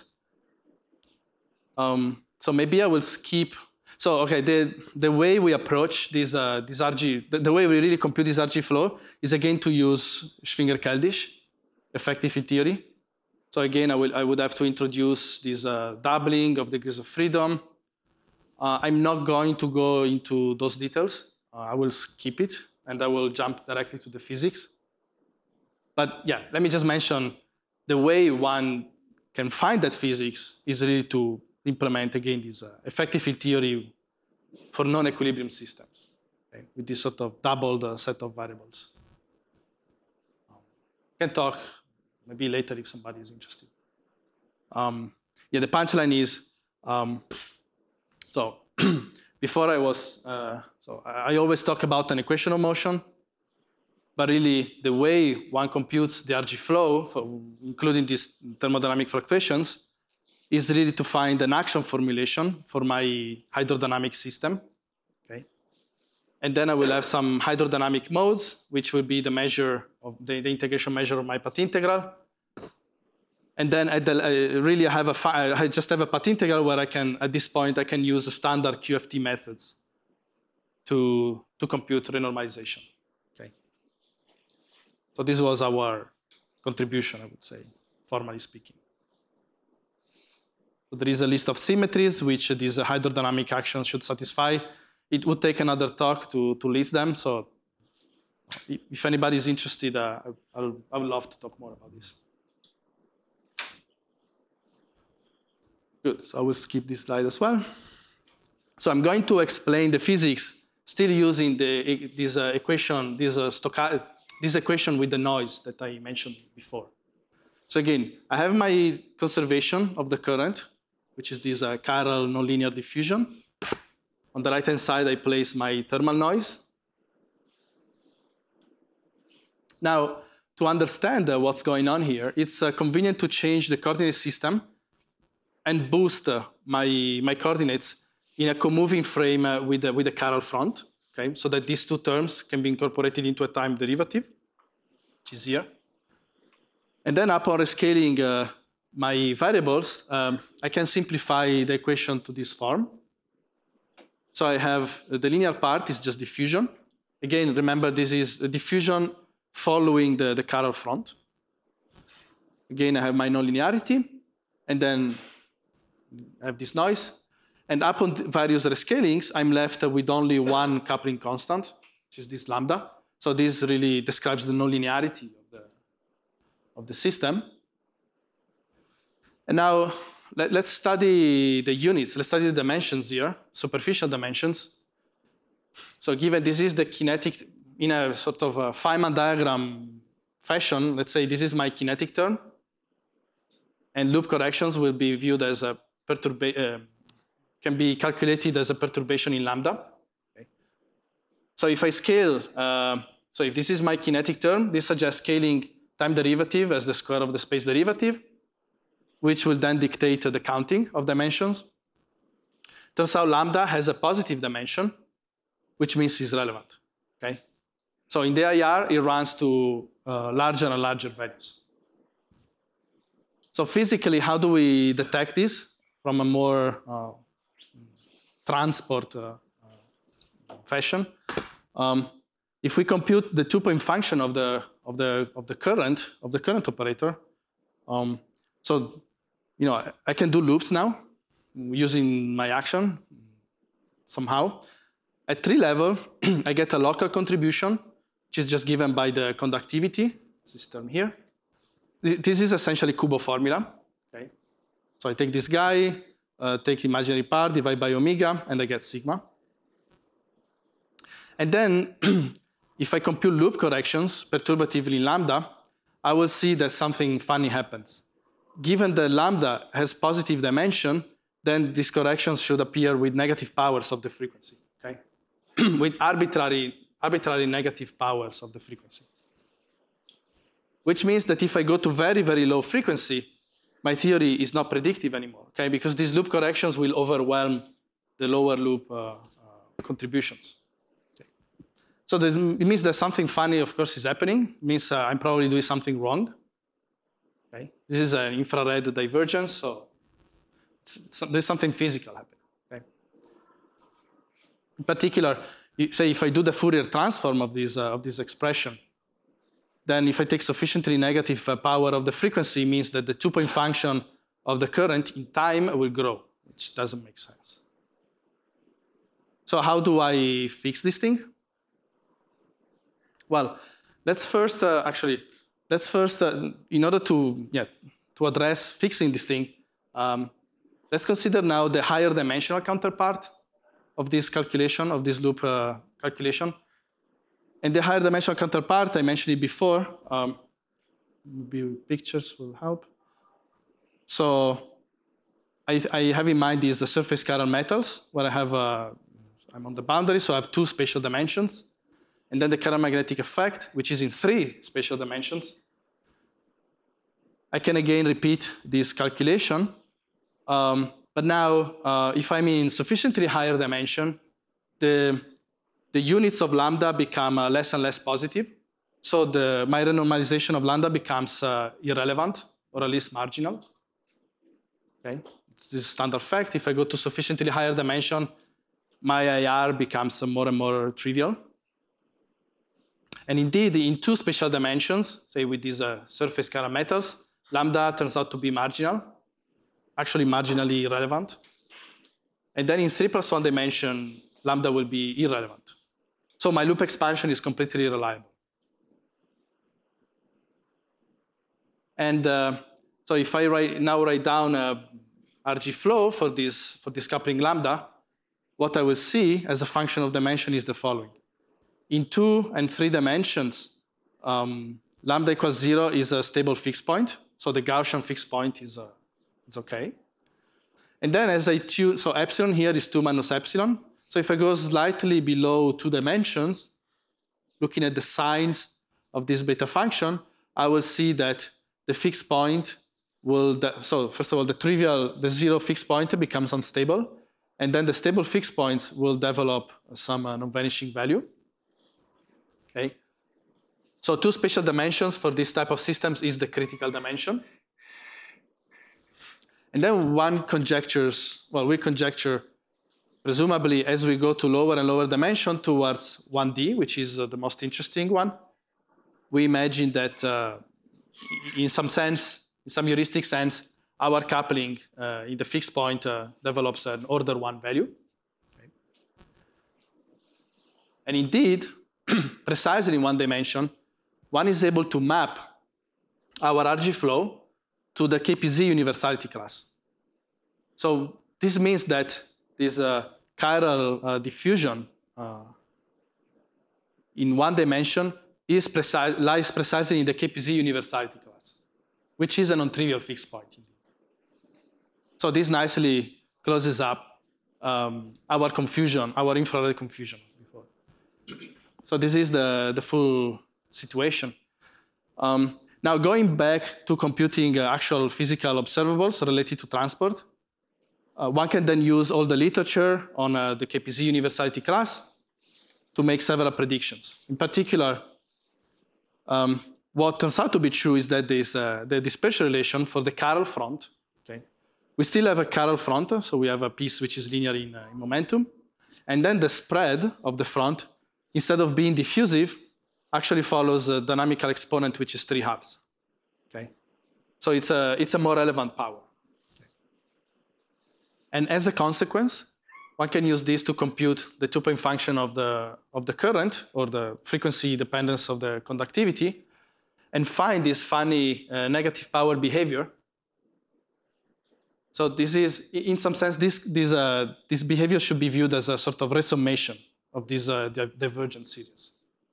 Um, so maybe I will skip. So okay, the, the way we approach this, uh, this R G, the, the way we really compute this R G flow is again to use Schwinger-Keldysh effective field theory. So again, I, will, I would have to introduce this uh, doubling of degrees of freedom. Uh, I'm not going to go into those details. Uh, I will skip it, and I will jump directly to the physics. But yeah, let me just mention the way one can find that physics is really to implement, again, this uh, effective field theory for non-equilibrium systems, okay, with this sort of doubled uh, set of variables. Um, can talk maybe later if somebody is interested. Um, yeah, the punchline is, um, so before I was, uh, so I, I always talk about an equation of motion. But really, the way one computes the R G flow, for, including these thermodynamic fluctuations, is really to find an action formulation for my hydrodynamic system. Okay? And then I will have some hydrodynamic modes, which will be the measure of the, the integration measure of my path integral. And then at the, uh, really, I have a I just have a path integral where I can, at this point, I can use the standard Q F T methods to, to compute renormalization. So this was our contribution, I would say, formally speaking. So there is a list of symmetries which these hydrodynamic actions should satisfy. It would take another talk to, to list them. So if, if anybody is interested, uh, I'll, I would love to talk more about this. Good, so I will skip this slide as well. So I'm going to explain the physics still using the, this uh, equation, this uh, stochastic, this equation with the noise that I mentioned before. So again, I have my conservation of the current, which is this uh, chiral nonlinear diffusion. On the right-hand side, I place my thermal noise. Now, to understand uh, what's going on here, it's uh, convenient to change the coordinate system and boost uh, my, my coordinates in a co-moving frame uh, with, uh, with a chiral front, okay? So that these two terms can be incorporated into a time derivative, which is here. And then upon rescaling uh, my variables, um, I can simplify the equation to this form. So I have uh, the linear part is just diffusion. Again, remember this is a diffusion following the, the chiral front. Again, I have my nonlinearity, and then I have this noise. And upon various rescalings, I'm left with only one coupling constant, which is this lambda. So this really describes the nonlinearity of the, of the system. And now let, let's study the units. Let's study the dimensions here, superficial dimensions. So given this is the kinetic, in a sort of a Feynman diagram fashion, let's say this is my kinetic term, and loop corrections will be viewed as a perturbation, uh, can be calculated as a perturbation in lambda. Okay. So if I scale, uh, so if this is my kinetic term, this suggests scaling time derivative as the square of the space derivative, which will then dictate the counting of dimensions. Turns out lambda has a positive dimension, which means it's relevant. Okay? So in the I R, it runs to uh, larger and larger values. So physically, how do we detect this from a more uh, transport uh, uh, fashion? Um, if we compute the two-point function of the of the of the current of the current operator, um, so you know I can do loops now using my action somehow. At tree level, I get a local contribution, which is just given by the conductivity, this term here. This is essentially Kubo formula. Okay? So I take this guy, uh, take the imaginary part, divide by omega, and I get sigma. And then, if I compute loop corrections perturbatively in lambda, I will see that something funny happens. Given that lambda has positive dimension, then these corrections should appear with negative powers of the frequency. Okay? With arbitrary, arbitrary negative powers of the frequency. Which means that if I go to very, very low frequency, my theory is not predictive anymore, okay? Because these loop corrections will overwhelm the lower loop uh, uh, contributions. Okay. So this, it means that something funny, of course, is happening. It means uh, I'm probably doing something wrong. Okay? This is an infrared divergence, so it's, it's, there's something physical happening. Okay? In particular, say if I do the Fourier transform of this, uh, of this expression, then if I take sufficiently negative uh, power of the frequency, it means that the two-point function of the current in time will grow, which doesn't make sense. So how do I fix this thing? Well, let's first uh, actually, let's first, uh, in order to, yeah, to address fixing this thing, um, let's consider now the higher dimensional counterpart of this calculation, of this loop uh, calculation. And the higher dimensional counterpart, I mentioned it before, um, maybe pictures will help. So I, I have in mind these the surface chiral metals, where I have, uh, I'm on the boundary, so I have two spatial dimensions. And then the chiral magnetic effect, which is in three spatial dimensions. I can again repeat this calculation. Um, but now, uh, if I'm in sufficiently higher dimension, the The units of lambda become uh, less and less positive. So the, my renormalization of lambda becomes uh, irrelevant, or at least marginal. Okay? This is standard fact. If I go to sufficiently higher dimension, my I R becomes uh, more and more trivial. And indeed, in two spatial dimensions, say with these uh, surface chiral metals, lambda turns out to be marginal, actually marginally irrelevant. And then in three plus one dimension, lambda will be irrelevant. So my loop expansion is completely reliable. And uh, so if I write, now write down a R G flow for this, for this coupling lambda, what I will see as a function of dimension is the following. In two and three dimensions, um, lambda equals zero is a stable fixed point. So the Gaussian fixed point is, uh, is okay. And then as I tune, so epsilon here is two minus epsilon. So if I go slightly below two dimensions, looking at the signs of this beta function, I will see that the fixed point will, so first of all, the trivial, the zero fixed point becomes unstable, and then the stable fixed points will develop some uh, non-vanishing value. Okay. So two spatial dimensions for this type of systems is the critical dimension. And then one conjectures, well, we conjecture, presumably as we go to lower and lower dimension towards one D, which is uh, the most interesting one, we imagine that uh, in some sense, in some heuristic sense, our coupling uh, in the fixed point uh, develops an order one value. Okay. And indeed, precisely in one dimension, one is able to map our R G flow to the K P Z universality class. So this means that this uh, chiral uh, diffusion uh, in one dimension is precise, lies precisely in the K P Z universality class, which is a non-trivial fixed point. So this nicely closes up um, our confusion, our infrared confusion before. So this is the, the full situation. Um, now going back to computing uh, actual physical observables related to transport, uh, one can then use all the literature on uh, the K P Z universality class to make several predictions. In particular, um, what turns out to be true is that there's uh, the dispersion relation for the chiral front. Okay? We still have a chiral front, so we have a piece which is linear in, uh, in momentum. And then the spread of the front, instead of being diffusive, actually follows a dynamical exponent, which is three halves. Okay? So it's a, it's a more relevant power. Okay. And as a consequence, one can use this to compute the two-point function of the, of the current, or the frequency dependence of the conductivity, and find this funny uh, negative power behavior. So this is, in some sense, this, this, uh, this behavior should be viewed as a sort of resummation of this uh, divergent series.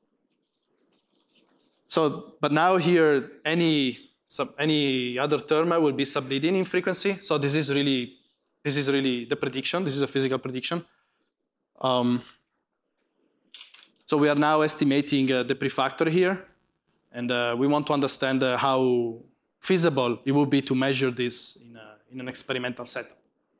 So, but now here, any, sub, any other term will be subleading in frequency. So this is really, this is really the prediction. This is a physical prediction. Um, so we are now estimating uh, the prefactor here. And uh, we want to understand uh, how feasible it would be to measure this in, a, in an experimental setup.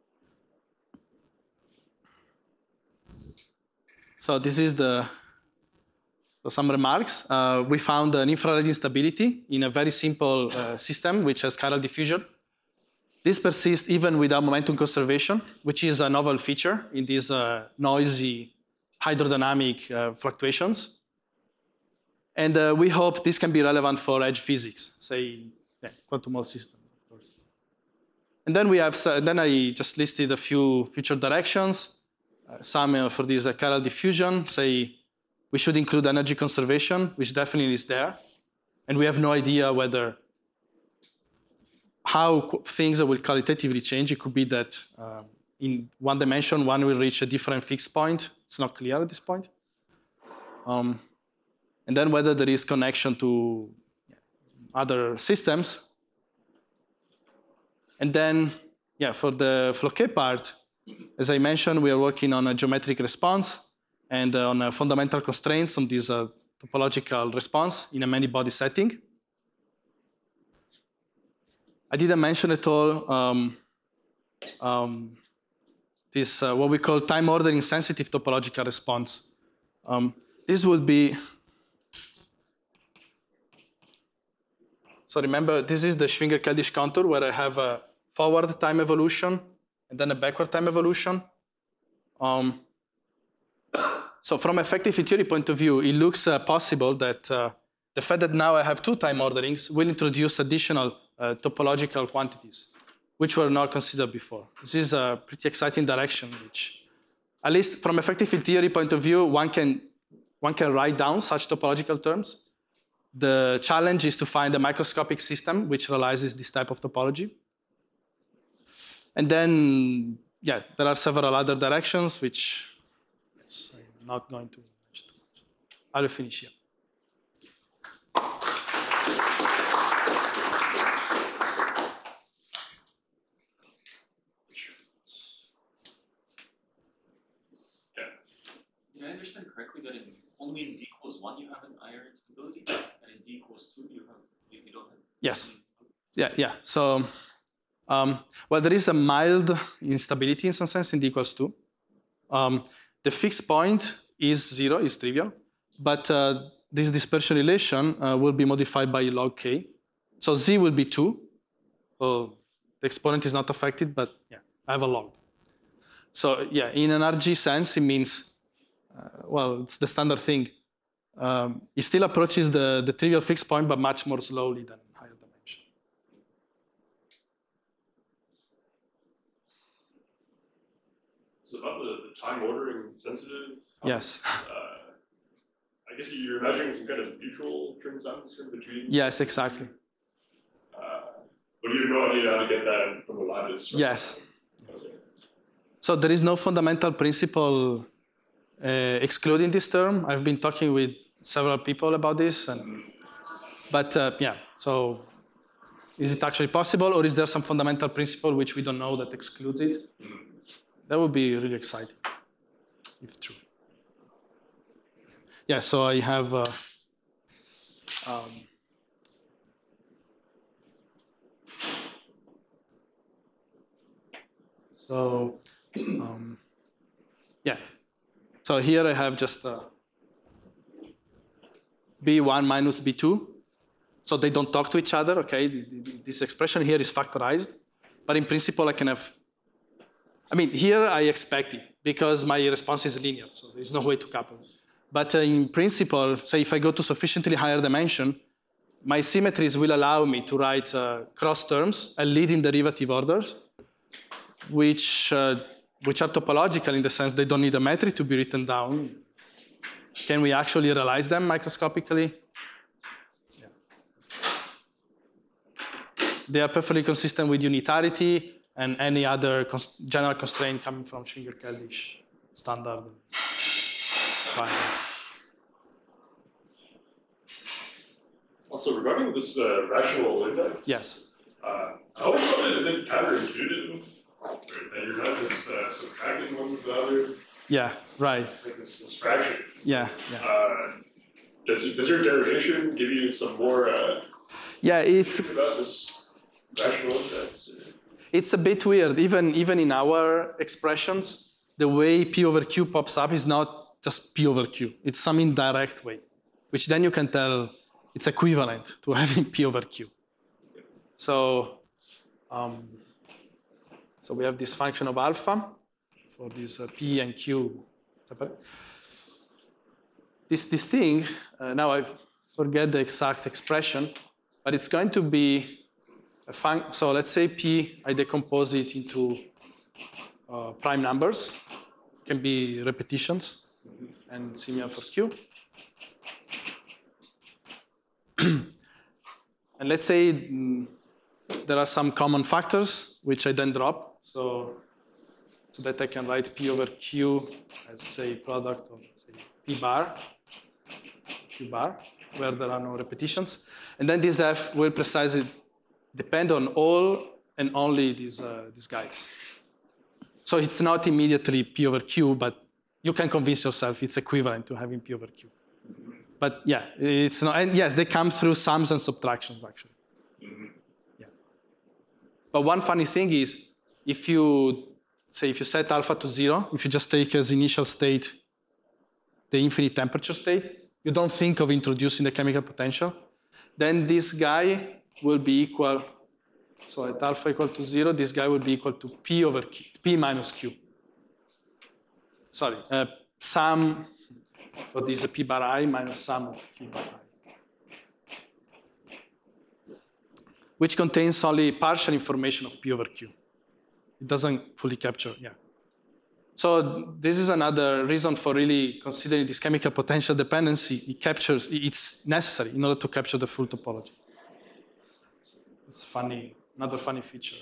So this is the, so some remarks. Uh, we found an infrared instability in a very simple uh, system which has chiral diffusion. This persists even without momentum conservation, which is a novel feature in these uh, noisy hydrodynamic uh, fluctuations. And uh, we hope this can be relevant for edge physics, say, yeah, quantum Hall systems, of course. And then we have, uh, then I just listed a few future directions. Uh, some uh, for this uh, chiral diffusion, say, we should include energy conservation, which definitely is there. And we have no idea whether, how things will qualitatively change. It could be that uh, in one dimension, one will reach a different fixed point. It's not clear at this point. Um, And then whether there is connection to other systems. And then, yeah, for the Floquet part, as I mentioned, we are working on a geometric response and uh, on uh, fundamental constraints on this uh, topological response in a many-body setting. I didn't mention at all um, um, this, uh, what we call time ordering sensitive topological response. Um, this would be, so remember, this is the Schwinger-Keldysh contour where I have a forward time evolution and then a backward time evolution. Um, so from effective field theory point of view, it looks uh, possible that uh, the fact that now I have two time orderings will introduce additional uh, topological quantities, which were not considered before. This is a pretty exciting direction, which, at least from effective field theory point of view, one can, one can write down such topological terms. The challenge is to find a microscopic system which realizes this type of topology. And then, yeah, there are several other directions which yes, I'm not going to mention too much. I will finish here. Yeah. understand correctly that in only in d equals one you have an iron instability, and in d equals two you have you, you don't have? Yes. Yeah, yeah. So, um, well, there is a mild instability in some sense in d equals two. Um, the fixed point is zero, is trivial, but uh, this dispersion relation uh, will be modified by log k. So z will be two. So the exponent is not affected, but yeah, I have a log. So yeah, in an R G sense, it means, uh, well, it's the standard thing. Um, it still approaches the, the trivial fixed point, but much more slowly than higher dimension. So about the, the time ordering sensitive. Yes. Uh, I guess you're imagining some kind of mutual transcendence in between. Yes, exactly. Uh, but you have no idea how to get that from the lattice. Right? Yes. So there is no fundamental principle uh, excluding this term. I've been talking with several people about this, and but uh, yeah. So is it actually possible, or is there some fundamental principle which we don't know that excludes it? Mm-hmm. That would be really exciting, if true. Yeah. So I have. Uh, um, so. Um, yeah, so here I have just uh, b one minus b two. So they don't talk to each other, okay? This expression here is factorized. But in principle, I can have, I mean, here I expect it because my response is linear, so there's no way to couple. But uh, in principle, say if I go to sufficiently higher dimension, my symmetries will allow me to write uh, cross terms and leading derivative orders, which uh, which are topological in the sense they don't need a metric to be written down. Can we actually realize them microscopically? Yeah. They are perfectly consistent with unitarity and any other cons general constraint coming from Schwinger-Keldysh standard finance. Also, regarding this uh, rational index, yes. Uh, I always thought it a bit counterintuitive. That you're not just uh, subtracting one with the other. Yeah, right. It's like this, this fraction. Yeah, yeah. Uh, does, does your derivation give you some more uh, yeah, it's about this rational index? It's a bit weird. Even, even in our expressions, the way P over Q pops up is not just P over Q. It's some indirect way, which then you can tell it's equivalent to having P over Q. So, um, So we have this function of alpha for this uh, P and Q. This, this thing, uh, now I forget the exact expression, but it's going to be a function. So let's say P, I decompose it into uh, prime numbers. It can be repetitions, and similar for Q. And let's say mm, there are some common factors, which I then drop. So, so that I can write P over Q as, say, product of, say, P bar, Q bar, where there are no repetitions. And then this F will precisely depend on all and only these, uh, these guys. So it's not immediately P over Q, but you can convince yourself it's equivalent to having P over Q. But yeah, it's not, and yes, they come through sums and subtractions, actually. Yeah. But one funny thing is, if you, say, if you set alpha to zero, if you just take as initial state the infinite temperature state, you don't think of introducing the chemical potential, then this guy will be equal, so at alpha equal to zero, this guy will be equal to P over Q, P minus Q. Sorry, uh, sum, what is a P bar I minus sum of Q bar I, which contains only partial information of P over Q. It doesn't fully capture, yeah. So this is another reason for really considering this chemical potential dependency. It captures, it's necessary in order to capture the full topology. It's funny, another funny feature.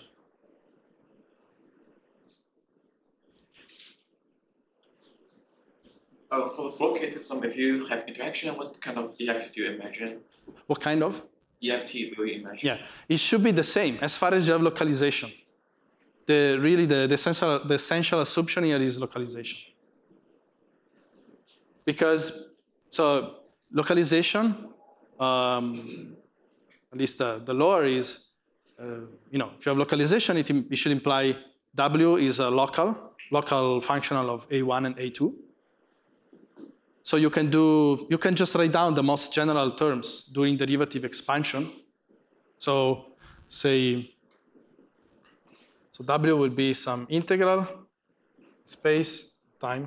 Uh, for the flow case system, if you have interaction, what kind of E F T do you imagine? What kind of? E F T will you imagine? Yeah, it should be the same as far as you have localization. The, really, the, the, essential, the essential assumption here is localization. because so localization, um, at least the, the lower is, uh, you know, if you have localization, it, it should imply W is a local, local functional of A one and A two. So you can do, you can just write down the most general terms during derivative expansion. So say, so W will be some integral space time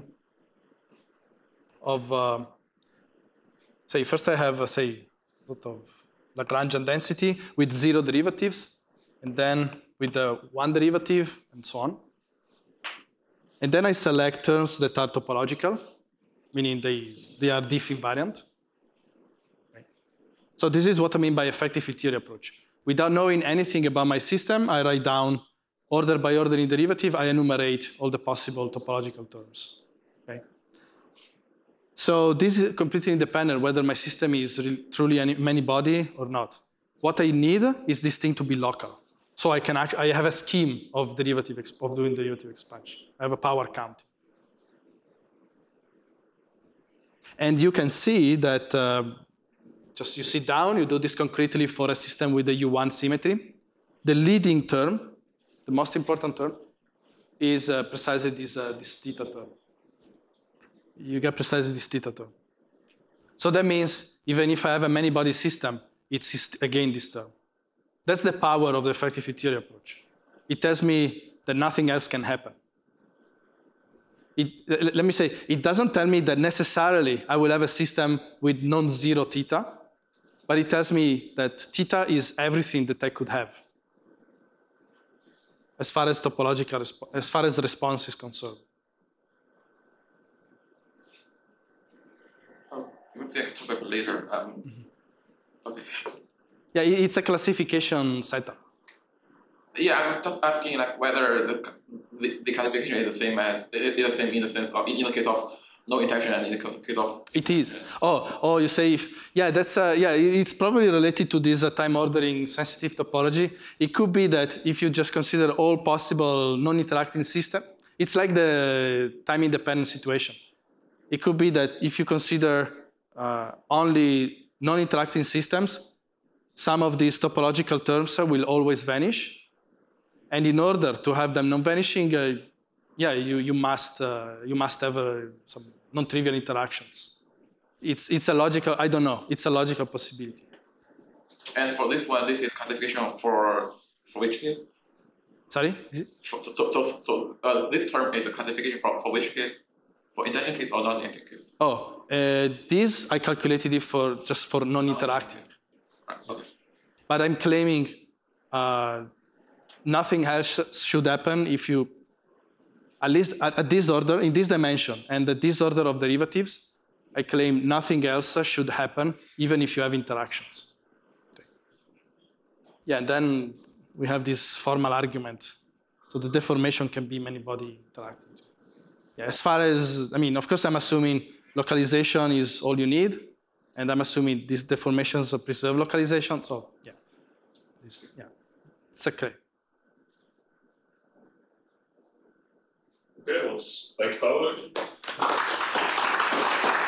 of, uh, say, first I have, uh, say, sort of Lagrangian density with zero derivatives, and then with the one derivative, and so on. And then I select terms that are topological, meaning they, they are diff invariant. Okay. So this is what I mean by effective field theory approach. Without knowing anything about my system, I write down order by order in derivative, I enumerate all the possible topological terms. Okay. So this is completely independent whether my system is truly any, many-body or not. What I need is this thing to be local. So I can act, I have a scheme of derivative of doing derivative expansion. I have a power count. And you can see that uh, just you sit down, you do this concretely for a system with a U one symmetry. The leading term, the most important term, is uh, precisely this, uh, this theta term. You get precisely this theta term. So that means even if I have a many-body system, it's again this term. That's the power of the effective field theory approach. It tells me that nothing else can happen. It, let me say, it doesn't tell me that necessarily I will have a system with non-zero theta, but it tells me that theta is everything that I could have, as far as topological, as far as the response is concerned. Oh, we'll take a topic later. Um, mm-hmm. Okay. Yeah, it's a classification setup. Yeah, I'm just asking like whether the the, the classification is the same as is the same in the sense of in the case of no interaction and in the case of it is. Oh, oh, you say if yeah, that's uh, yeah, it's probably related to this uh, time ordering sensitive topology. It could be that if you just consider all possible non-interacting system, it's like the time independent situation. It could be that if you consider uh, only non-interacting systems, some of these topological terms uh, will always vanish. And in order to have them non-vanishing, uh, yeah, you, you, must, uh, you must have uh, some non-trivial interactions. It's, it's a logical, I don't know, it's a logical possibility. And for this one, this is classification for, for which case? Sorry? So, so, so, so uh, this term is a classification for, for which case? For interaction case or non-interaction case? Oh, uh, this I calculated it for just for non-interacting. Right, okay. But I'm claiming uh, nothing else should happen if you, at least at, at this order, in this dimension, and at this order of derivatives, I claim nothing else should happen, even if you have interactions. Okay. Yeah, and then we have this formal argument. So the deformation can be many-body interacting. Yeah, as far as, I mean, of course, I'm assuming localization is all you need, and I'm assuming these deformations preserve localization. So yeah, it's, yeah, it's okay. Okay, let's thank you, Paolo.